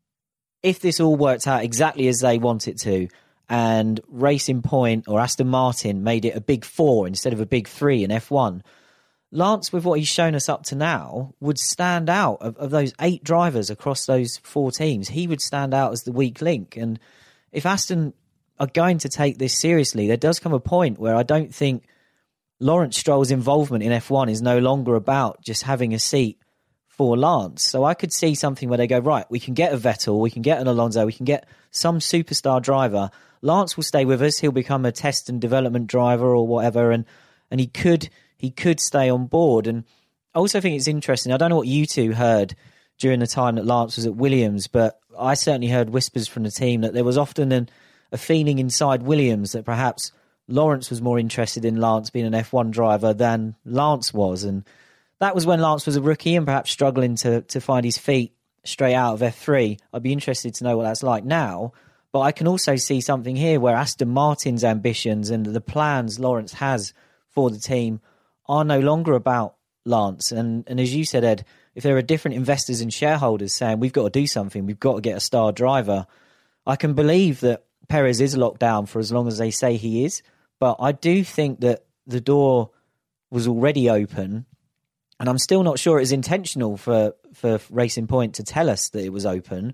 if this all worked out exactly as they want it to, and Racing Point or Aston Martin made it a big four instead of a big three in F one, Lance, with what he's shown us up to now, would stand out of, of those eight drivers across those four teams. He would stand out as the weak link. And if Aston are going to take this seriously, there does come a point where I don't think Lawrence Stroll's involvement in F one is no longer about just having a seat for Lance. So I could see something where they go, right, we can get a Vettel, we can get an Alonso, we can get some superstar driver. Lance will stay with us. He'll become a test and development driver or whatever, and and he could he could stay on board. And I also think it's interesting. I don't know what you two heard during the time that Lance was at Williams, but I certainly heard whispers from the team that there was often an, a feeling inside Williams that perhaps Lawrence was more interested in Lance being an F one driver than Lance was. And that was when Lance was a rookie and perhaps struggling to, to find his feet straight out of F three. I'd be interested to know what that's like now. But I can also see something here where Aston Martin's ambitions and the plans Lawrence has for the team are no longer about Lance. And, and as you said, Ed, if there are different investors and shareholders saying we've got to do something, we've got to get a star driver, I can believe that Perez is locked down for as long as they say he is. But I do think that the door was already open. And I'm still not sure it was intentional for, for Racing Point to tell us that it was open.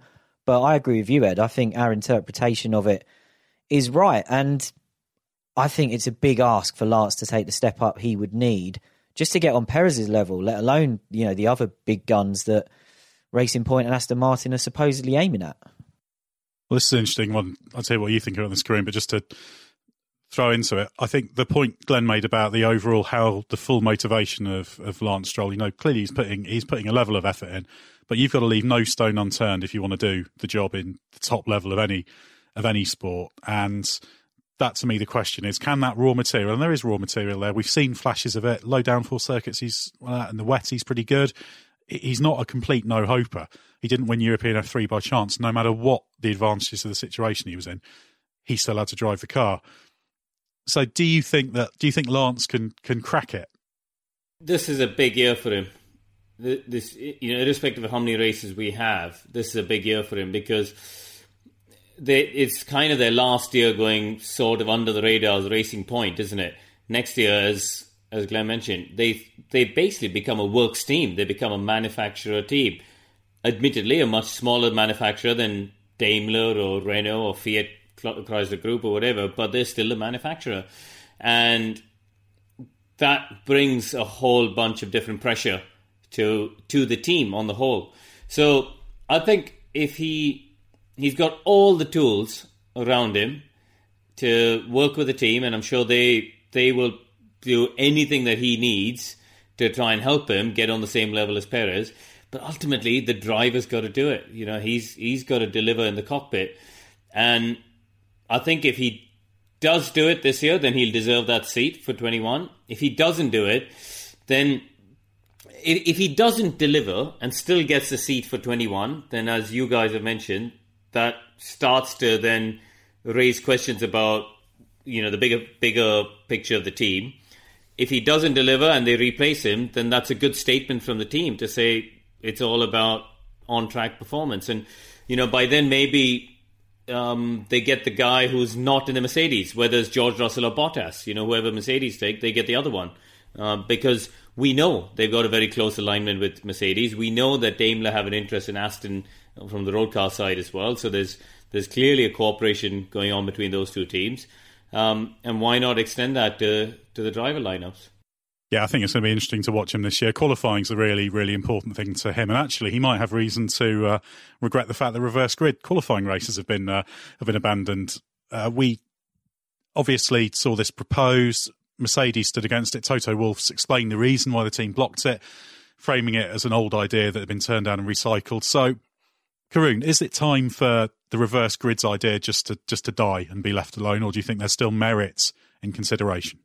But I agree with you, Ed. I think our interpretation of it is right. And I think it's a big ask for Lance to take the step up he would need just to get on Perez's level, let alone, you know, the other big guns that Racing Point and Aston Martin are supposedly aiming at. Well, this is an interesting one. I'll tell you what you think on this, Kareem, but just to throw into it, I think the point Glenn made about the overall, how the full motivation of, of Lance Stroll, you know, clearly he's putting he's putting a level of effort in, but you've got to leave no stone unturned if you want to do the job in the top level of any of any sport. And that, to me, the question is, can that raw material, and there is raw material there, we've seen flashes of it, low downforce circuits, he's uh, and the wet, he's pretty good. He's not a complete no-hoper. He didn't win European F three by chance. No matter what the advantages of the situation he was in, he still had to drive the car. So do you think that, do you think Lance can can crack it? This is a big year for him. This, you know, irrespective of how many races we have, this is a big year for him because they, it's kind of their last year going sort of under the radar as Racing Point, isn't it? Next year, as as Glenn mentioned, they they basically become a works team. They become a manufacturer team. Admittedly, a much smaller manufacturer than Daimler or Renault or Fiat Chrysler Group or whatever, but they're still a manufacturer. And that brings a whole bunch of different pressure to to the team on the whole. So I think if he he's got all the tools around him to work with the team, and I'm sure they they will do anything that he needs to try and help him get on the same level as Perez. But ultimately, the driver's got to do it. You know, he's he's got to deliver in the cockpit. And I think if he does do it this year, then he'll deserve that seat for twenty-one. If he doesn't do it, then if he doesn't deliver and still gets the seat for twenty-one, then as you guys have mentioned, that starts to then raise questions about, you know, the bigger bigger picture of the team. If he doesn't deliver and they replace him, then that's a good statement from the team to say it's all about on-track performance. And, you know, by then maybe um, they get the guy who's not in the Mercedes, whether it's George Russell or Bottas. You know, whoever Mercedes take, they get the other one. Uh, because we know they've got a very close alignment with Mercedes. We know that Daimler have an interest in Aston from the road car side as well. So there's there's clearly a cooperation going on between those two teams. Um, and why not extend that to, to the driver lineups? Yeah, I think it's going to be interesting to watch him this year. Qualifying is a really, really important thing to him, and actually, he might have reason to uh, regret the fact that reverse grid qualifying races have been uh, have been abandoned. Uh, we obviously saw this proposed. Mercedes stood against it. Toto Wolff explained the reason why the team blocked it, framing it as an old idea that had been turned down and recycled. So, Karun, is it time for the reverse grids idea just to just to die and be left alone, or do you think there's still merits in consideration?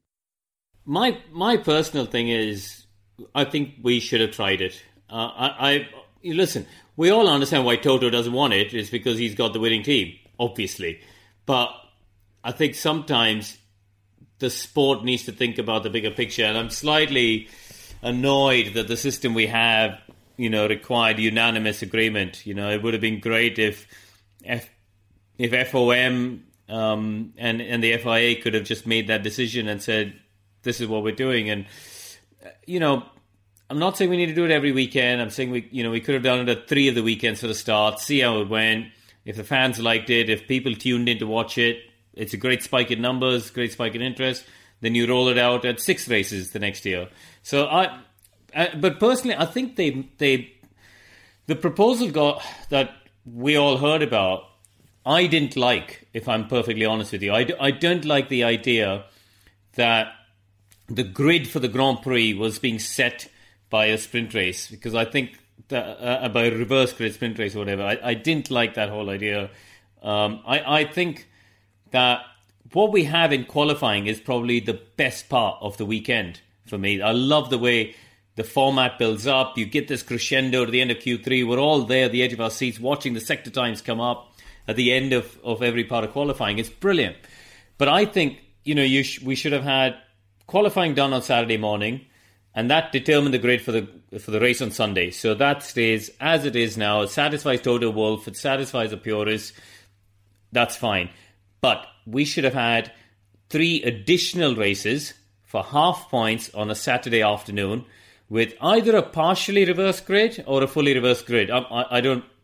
My my personal thing is, I think we should have tried it. Uh, I, I listen. We all understand why Toto doesn't want it. It's because he's got the winning team, obviously. But I think sometimes the sport needs to think about the bigger picture. And I'm slightly annoyed that the system we have, you know, required unanimous agreement. You know, it would have been great if F, if F O M um, and and the F I A could have just made that decision and said, this is what we're doing. And, you know, I'm not saying we need to do it every weekend. I'm saying we, you know, we could have done it at three of the weekends for the start, see how it went. If the fans liked it, if people tuned in to watch it, it's a great spike in numbers, great spike in interest. Then you roll it out at six races the next year. So I, I but personally, I think they they the proposal got that we all heard about, I didn't like, if I'm perfectly honest with you. I, I don't like the idea that the grid for the Grand Prix was being set by a sprint race, because I think that, uh, by a reverse grid sprint race or whatever, I, I didn't like that whole idea. Um, I, I think that what we have in qualifying is probably the best part of the weekend for me. I love the way the format builds up. You get this crescendo to the end of Q three. We're all there at the edge of our seats watching the sector times come up at the end of, of every part of qualifying. It's brilliant. But I think, you know, you sh- we should have had qualifying done on Saturday morning, and that determined the grid for the for the race on Sunday. So that stays as it is now. It satisfies Toto Wolff. It satisfies the purists. That's fine. But we should have had three additional races for half points on a Saturday afternoon with either a partially reverse grid or a fully reverse grid. I, I, I don't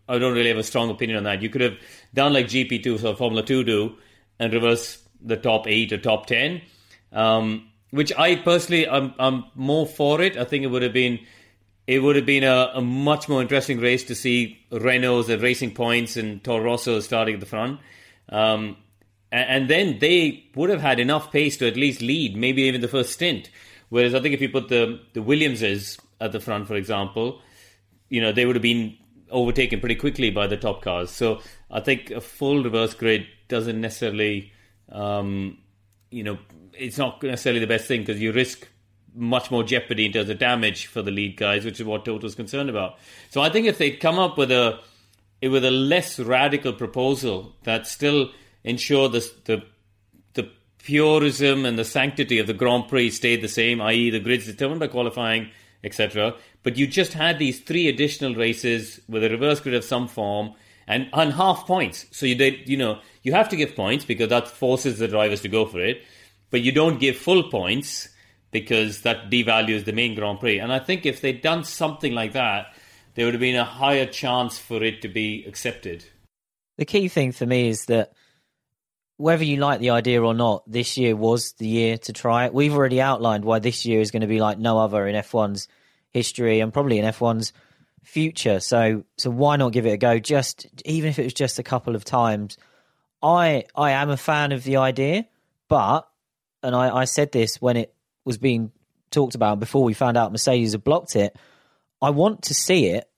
I don't really have a strong opinion on that. You could have done like G P two, so Formula two do, and reverse the top eight or top ten, um, which I personally, I'm, I'm more for it. I think it would have been, it would have been a, a much more interesting race to see Renault's at Racing Points and Toro Rosso starting at the front. Um, and, and then they would have had enough pace to at least lead, maybe even the first stint. Whereas I think if you put the, the Williamses at the front, for example, you know, they would have been overtaken pretty quickly by the top cars. So I think a full reverse grid doesn't necessarily, um, you know, it's not necessarily the best thing because you risk much more jeopardy in terms of damage for the lead guys, which is what Toto's concerned about. So I think if they'd come up with a with a less radical proposal that still ensured the the the purism and the sanctity of the Grand Prix stayed the same, that is the grid's determined by qualifying, et cetera. But you just had these three additional races with a reverse grid of some form and on half points. So you did, you know, you have to give points because that forces the drivers to go for it. But you don't give full points because that devalues the main Grand Prix. And I think if they'd done something like that, there would have been a higher chance for it to be accepted. The key thing for me is that whether you like the idea or not, this year was the year to try it. We've already outlined why this year is going to be like no other in F one's history and probably in F one's future. So so why not give it a go? Just even if it was just a couple of times. I I am a fan of the idea, but, and I, I said this when it was being talked about before we found out Mercedes had blocked it, I want to see it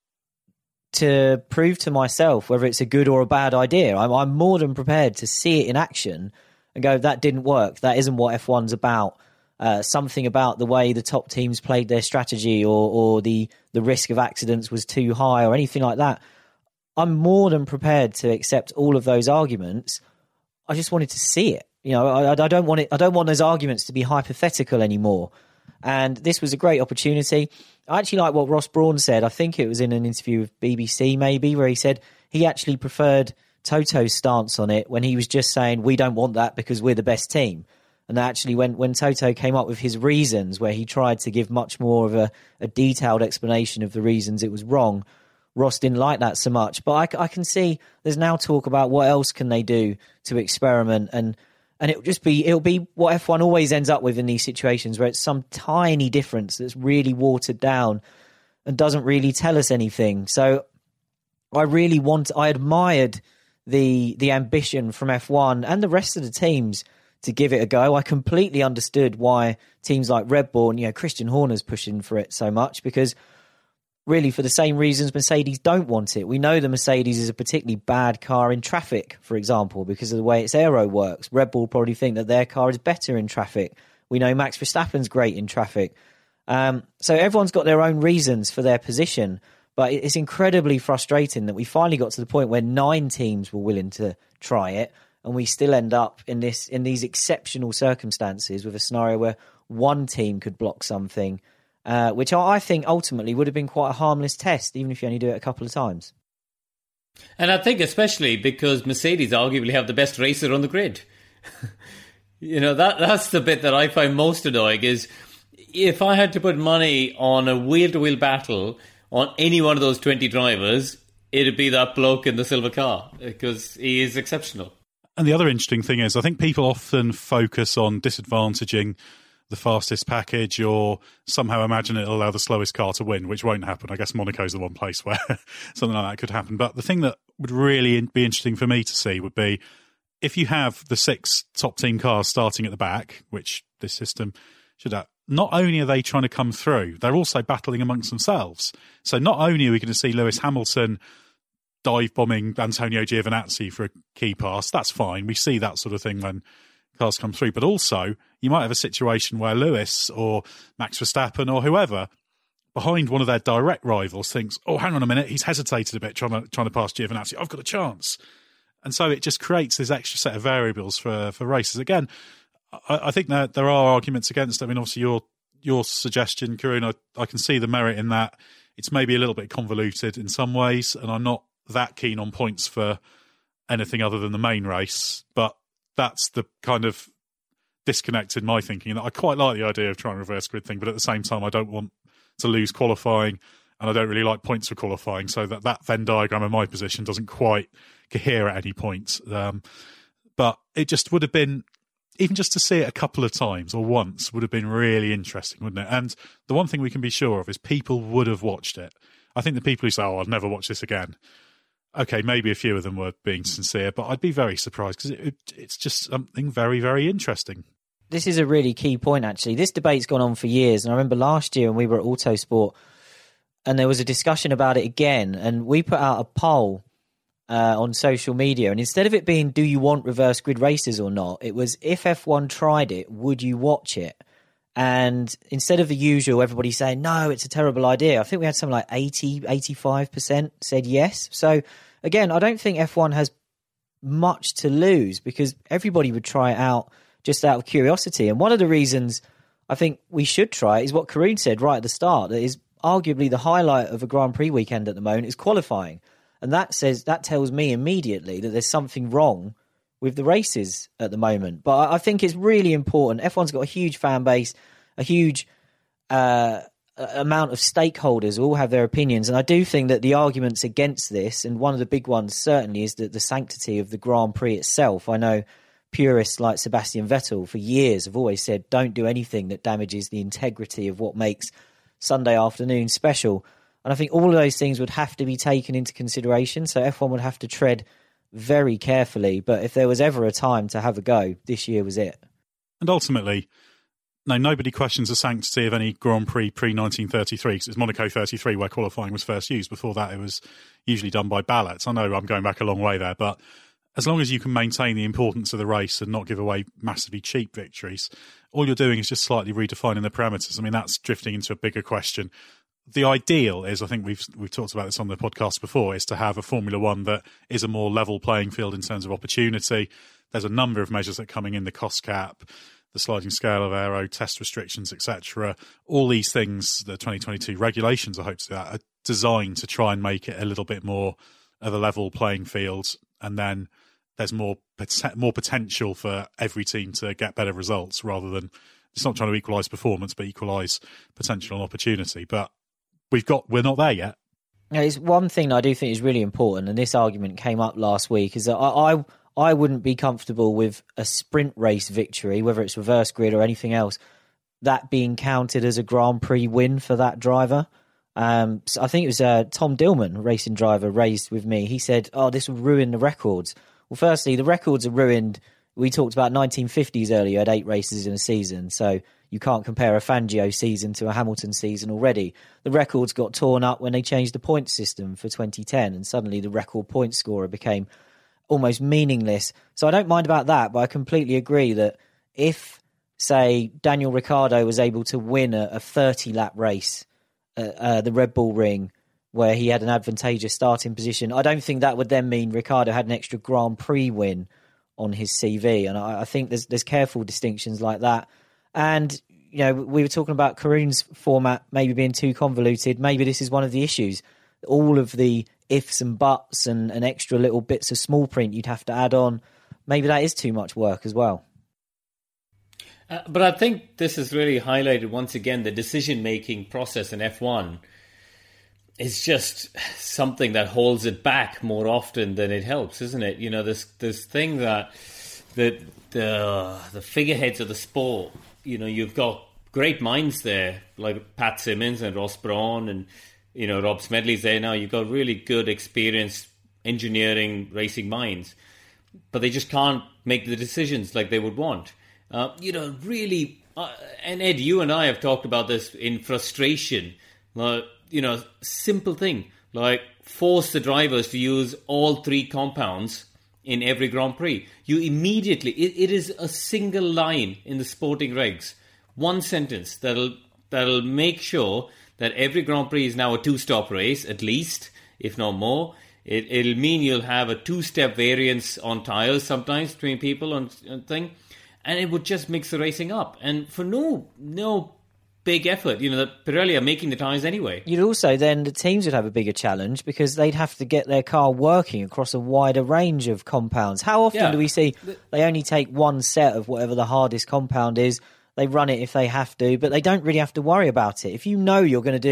to prove to myself whether it's a good or a bad idea. I'm, I'm more than prepared to see it in action and go, that didn't work. That isn't what F one's about. Uh, something about the way the top teams played their strategy or, or the, the risk of accidents was too high or anything like that. I'm more than prepared to accept all of those arguments. I just wanted to see it. You know, I, I don't want it. I don't want those arguments to be hypothetical anymore. And this was a great opportunity. I actually like what Ross Brawn said. I think it was in an interview with B B C maybe, where he said he actually preferred Toto's stance on it when he was just saying, we don't want that because we're the best team. And actually when, when Toto came up with his reasons, where he tried to give much more of a, a detailed explanation of the reasons it was wrong, Ross didn't like that so much. But I, I can see there's now talk about what else can they do to experiment, and And it'll just be, it'll be what F one always ends up with in these situations, where it's some tiny difference that's really watered down and doesn't really tell us anything. So I really want, I admired the the ambition from F one and the rest of the teams to give it a go. I completely understood why teams like Red Bull and, you know, Christian Horner's pushing for it so much, because really for the same reasons Mercedes don't want it. We know the Mercedes is a particularly bad car in traffic, for example, because of the way its aero works. Red Bull probably think that their car is better in traffic. We know Max Verstappen's great in traffic. Um, so everyone's got their own reasons for their position, but it's incredibly frustrating that we finally got to the point where nine teams were willing to try it, and we still end up in this in these exceptional circumstances with a scenario where one team could block something, Uh, which I think ultimately would have been quite a harmless test, even if you only do it a couple of times. And I think especially because Mercedes arguably have the best racer on the grid. you know, that that's the bit that I find most annoying is if I had to put money on a wheel-to-wheel battle on any one of those twenty drivers, it'd be that bloke in the silver car because he is exceptional. And the other interesting thing is I think people often focus on disadvantaging the fastest package or somehow imagine it'll allow the slowest car to win, which won't happen. I guess Monaco's the one place where something like that could happen. But the thing that would really be interesting for me to see would be if you have the six top team cars starting at the back, which this system should have, not only are they trying to come through, they're also battling amongst themselves. So not only are we going to see Lewis Hamilton dive bombing Antonio Giovinazzi for a key pass, that's fine. We see that sort of thing when cars come through, but also you might have a situation where Lewis or Max Verstappen or whoever behind one of their direct rivals thinks, oh, hang on a minute, he's hesitated a bit trying to trying to pass Giovinazzi, I've got a chance. And so it just creates this extra set of variables for for races. Again, I, I think that there are arguments against it. I mean, obviously your your suggestion, Karun, I, I can see the merit in that. It's maybe a little bit convoluted in some ways, and I'm not that keen on points for anything other than the main race, but that's the kind of disconnect in my thinking, that I quite like the idea of trying a reverse grid thing, but at the same time, I don't want to lose qualifying and I don't really like points for qualifying, so that, that Venn diagram in my position doesn't quite cohere at any point. Um, but it just would have been, even just to see it a couple of times or once would have been really interesting, wouldn't it? And the one thing we can be sure of is people would have watched it. I think the people who say, oh, I'll never watch this again, okay, maybe a few of them were being sincere, but I'd be very surprised because it, it, it's just something very, very interesting. This is a really key point, actually. This debate's gone on for years, and I remember last year when we were at Autosport, and there was a discussion about it again, and we put out a poll uh, on social media, and instead of it being, do you want reverse grid races or not, it was, if F one tried it, would you watch it? And instead of the usual, everybody saying, no, it's a terrible idea, I think we had something like eighty, eighty-five percent said yes. So, again, I don't think F one has much to lose because everybody would try it out just out of curiosity. And one of the reasons I think we should try it is what Karun said right at the start, that is arguably the highlight of a Grand Prix weekend at the moment is qualifying. And that says that tells me immediately that there's something wrong with the races at the moment. But I think it's really important. F one's got a huge fan base, a huge uh, amount of stakeholders who all have their opinions. And I do think that the arguments against this, and one of the big ones certainly, is that the sanctity of the Grand Prix itself. I know purists like Sebastian Vettel for years have always said, don't do anything that damages the integrity of what makes Sunday afternoon special. And I think all of those things would have to be taken into consideration. So F one would have to tread very carefully. But if there was ever a time to have a go, this year was it. And ultimately, no, nobody questions the sanctity of any Grand Prix pre-nineteen thirty-three, because it's Monaco thirty-three where qualifying was first used. Before that, it was usually done by ballots. I know I'm going back a long way there, but as long as you can maintain the importance of the race and not give away massively cheap victories, all you're doing is just slightly redefining the parameters. I mean, that's drifting into a bigger question. The ideal is, I think we've we've talked about this on the podcast before, is to have a Formula One that is a more level playing field in terms of opportunity. There's a number of measures that are coming in, the cost cap, the sliding scale of aero, test restrictions, et cetera. All these things, the twenty twenty-two regulations, I hope to do that, are designed to try and make it a little bit more of a level playing field. And then there's more more potential for every team to get better results, rather than, it's not trying to equalise performance, but equalise potential and opportunity. But we've got we're not there yet. Now, it's one thing that I do think is really important, and this argument came up last week, is that I, I I wouldn't be comfortable with a sprint race victory, whether it's reverse grid or anything else, that being counted as a Grand Prix win for that driver. Um, so I think it was uh, Tom Dillman, racing driver, raised with me. He said, oh, this will ruin the records. Well, firstly, the records are ruined. We talked about nineteen fifties earlier, you had eight races in a season, so you can't compare a Fangio season to a Hamilton season already. The records got torn up when they changed the point system for twenty ten, and suddenly the record point scorer became almost meaningless. So I don't mind about that, but I completely agree that if, say, Daniel Ricciardo was able to win a thirty-lap race at uh, the Red Bull Ring, where he had an advantageous starting position, I don't think that would then mean Ricciardo had an extra Grand Prix win on his C V. And I, I think there's there's careful distinctions like that. And, you know, we were talking about Karun's format maybe being too convoluted. Maybe this is one of the issues. All of the ifs and buts and, and extra little bits of small print you'd have to add on, maybe that is too much work as well. Uh, but I think this has really highlighted once again the decision-making process in F one is just something that holds it back more often than it helps, isn't it? You know, this this thing that the the the figureheads of the sport, you know, you've got great minds there, like Pat Simmons and Ross Brawn and, you know, Rob Smedley's there now. You've got really good, experienced engineering, racing minds, but they just can't make the decisions like they would want. Uh, you know, really, uh, and Ed, you and I have talked about this in frustration. Uh, you know, simple thing, like force the drivers to use all three compounds in every Grand Prix. You immediately, it, it is a single line in the sporting regs, one sentence that'll that'll make sure that every Grand Prix is now a two-stop race, at least, if not more. It, it'll mean you'll have a two-step variance on tyres sometimes between people on, on thing, and it would just mix the racing up. And for no no big effort, you know, the Pirelli are making the tyres anyway. You'd also then, the teams would have a bigger challenge because they'd have to get their car working across a wider range of compounds. How often yeah. do we see they only take one set of whatever the hardest compound is, they run it if they have to, but they don't really have to worry about it. If you know you're going to do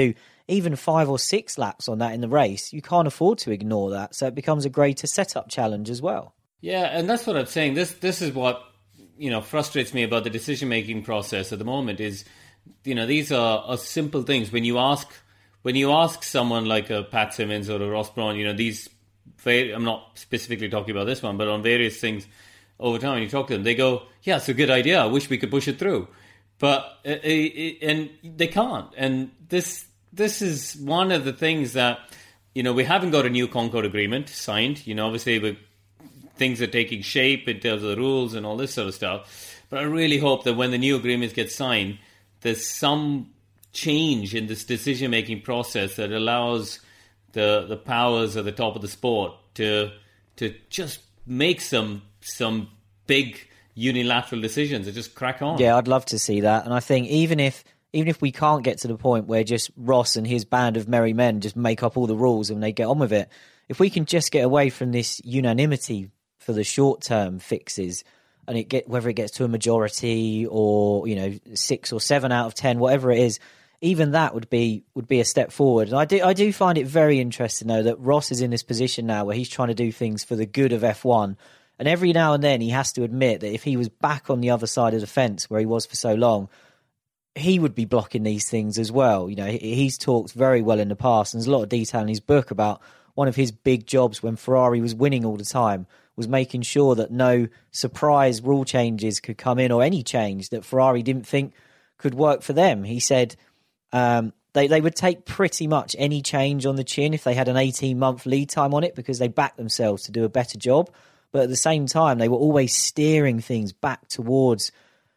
even five or six laps on that in the race, you can't afford to ignore that. So it becomes a greater setup challenge as well. Yeah, and that's what I'm saying. This this is what, you know, frustrates me about the decision-making process at the moment is, you know, these are, are simple things. When you ask when you ask someone like a Pat Simmons or a Ross Brawn, you know, these, I'm not specifically talking about this one, but on various things over time, when you talk to them, they go, yeah, it's a good idea. I wish we could push it through. But, uh, and they can't. And this this is one of the things that, you know, we haven't got a new Concord agreement signed. You know, obviously we, things are taking shape in terms of the rules and all this sort of stuff. But I really hope that when the new agreements get signed, there's some change in this decision-making process that allows the the powers at the top of the sport to to just make some some big unilateral decisions and just crack on. Yeah, I'd love to see that. And I think even if even if we can't get to the point where just Ross and his band of merry men just make up all the rules and they get on with it, if we can just get away from this unanimity for the short-term fixes, and it get whether it gets to a majority or, you know, six or seven out of ten, whatever it is, even that would be would be a step forward. And I do I do find it very interesting though that Ross is in this position now where he's trying to do things for the good of F one. And every now and then he has to admit that if he was back on the other side of the fence where he was for so long, he would be blocking these things as well. You know, he's talked very well in the past, and there's a lot of detail in his book about one of his big jobs when Ferrari was winning all the time was making sure that no surprise rule changes could come in, or any change that Ferrari didn't think could work for them. He said um, they, they would take pretty much any change on the chin if they had an eighteen-month lead time on it because they backed themselves to do a better job. But at the same time, they were always steering things back towards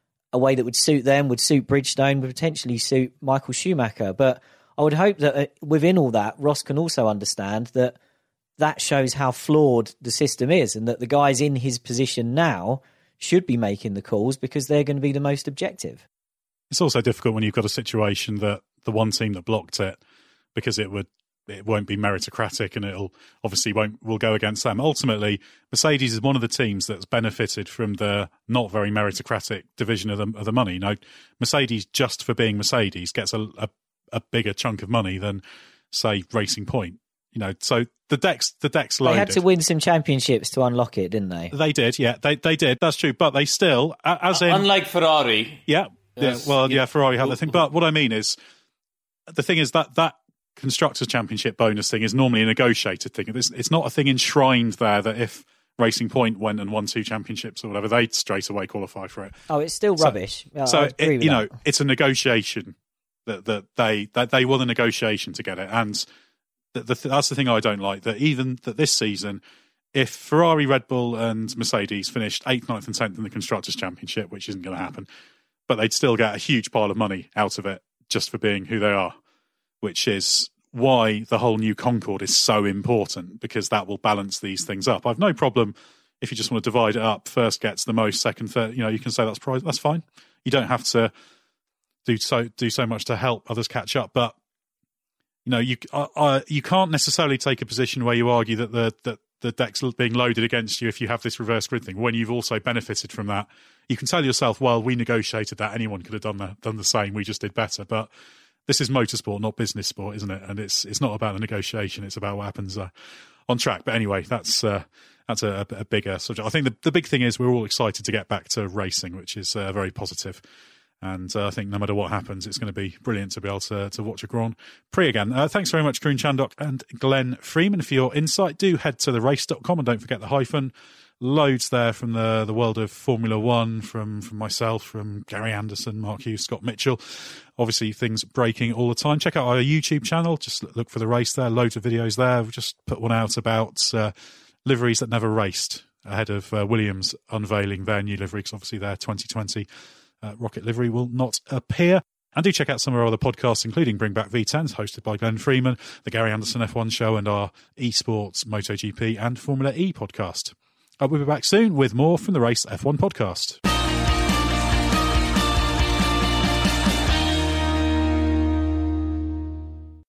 a way that would suit them, would suit Bridgestone, would potentially suit Michael Schumacher. But I would hope that within all that, Ross can also understand that that shows how flawed the system is, and that the guys in his position now should be making the calls because they're going to be the most objective. It's also difficult when you've got a situation that the one team that blocked it, because it would it won't be meritocratic and it'll obviously won't will go against them. Ultimately, Mercedes is one of the teams that's benefited from the not very meritocratic division of the, of the money. You know, Mercedes, just for being Mercedes, gets a, a, a bigger chunk of money than, say, Racing Point. You know, so the deck's the deck's loaded. They had to win some championships to unlock it, didn't they? They did, yeah. They they did. That's true. But they still, as in, unlike Ferrari, yeah, yeah. Well, yeah, Ferrari had the thing. But what I mean is, the thing is that that Constructors' Championship bonus thing is normally a negotiated thing. It's, it's not a thing enshrined there that if Racing Point went and won two championships or whatever, they'd straight away qualify for it. Oh, it's still so, rubbish. I, so I agree it, with you that. know, it's a negotiation that that they that they won a negotiation to get it, and the, the, that's the thing I don't like. That even that this season, if Ferrari, Red Bull, and Mercedes finished eighth, ninth, and tenth in the Constructors' Championship, which isn't going to happen, but they'd still get a huge pile of money out of it just for being who they are, which is why the whole new Concord is so important, because that will balance these things up. I've no problem if you just want to divide it up. First gets the most, second, third. You know, you can say that's prize. That's fine. You don't have to do so do so much to help others catch up. But you know, you uh, uh, you can't necessarily take a position where you argue that the that the deck's being loaded against you if you have this reverse grid thing, when you've also benefited from that. You can tell yourself, well, we negotiated that. Anyone could have done that, done the same. We just did better, but this is motorsport, not business sport, isn't it? And it's it's not about the negotiation; it's about what happens uh, on track. But anyway, that's uh, that's a, a bigger subject. I think the the big thing is we're all excited to get back to racing, which is uh, very positive. And uh, I think no matter what happens, it's going to be brilliant to be able to to watch a Grand Prix again. Uh, thanks very much, Karun Chandhok and Glenn Freeman, for your insight. Do head to the race dot com and don't forget the hyphen. Loads there from the, the world of Formula One, from, from myself, from Gary Anderson, Mark Hughes, Scott Mitchell. Obviously, things breaking all the time. Check out our YouTube channel. Just look for the race there. Loads of videos there. We've just put one out about uh, liveries that never raced ahead of uh, Williams unveiling their new livery, because obviously their twenty twenty uh, Rocket livery will not appear. And do check out some of our other podcasts, including Bring Back V tens, hosted by Glenn Freeman, the Gary Anderson F one Show, and our eSports, MotoGP, and Formula E podcast. Uh, we'll be back soon with more from the Race F one podcast.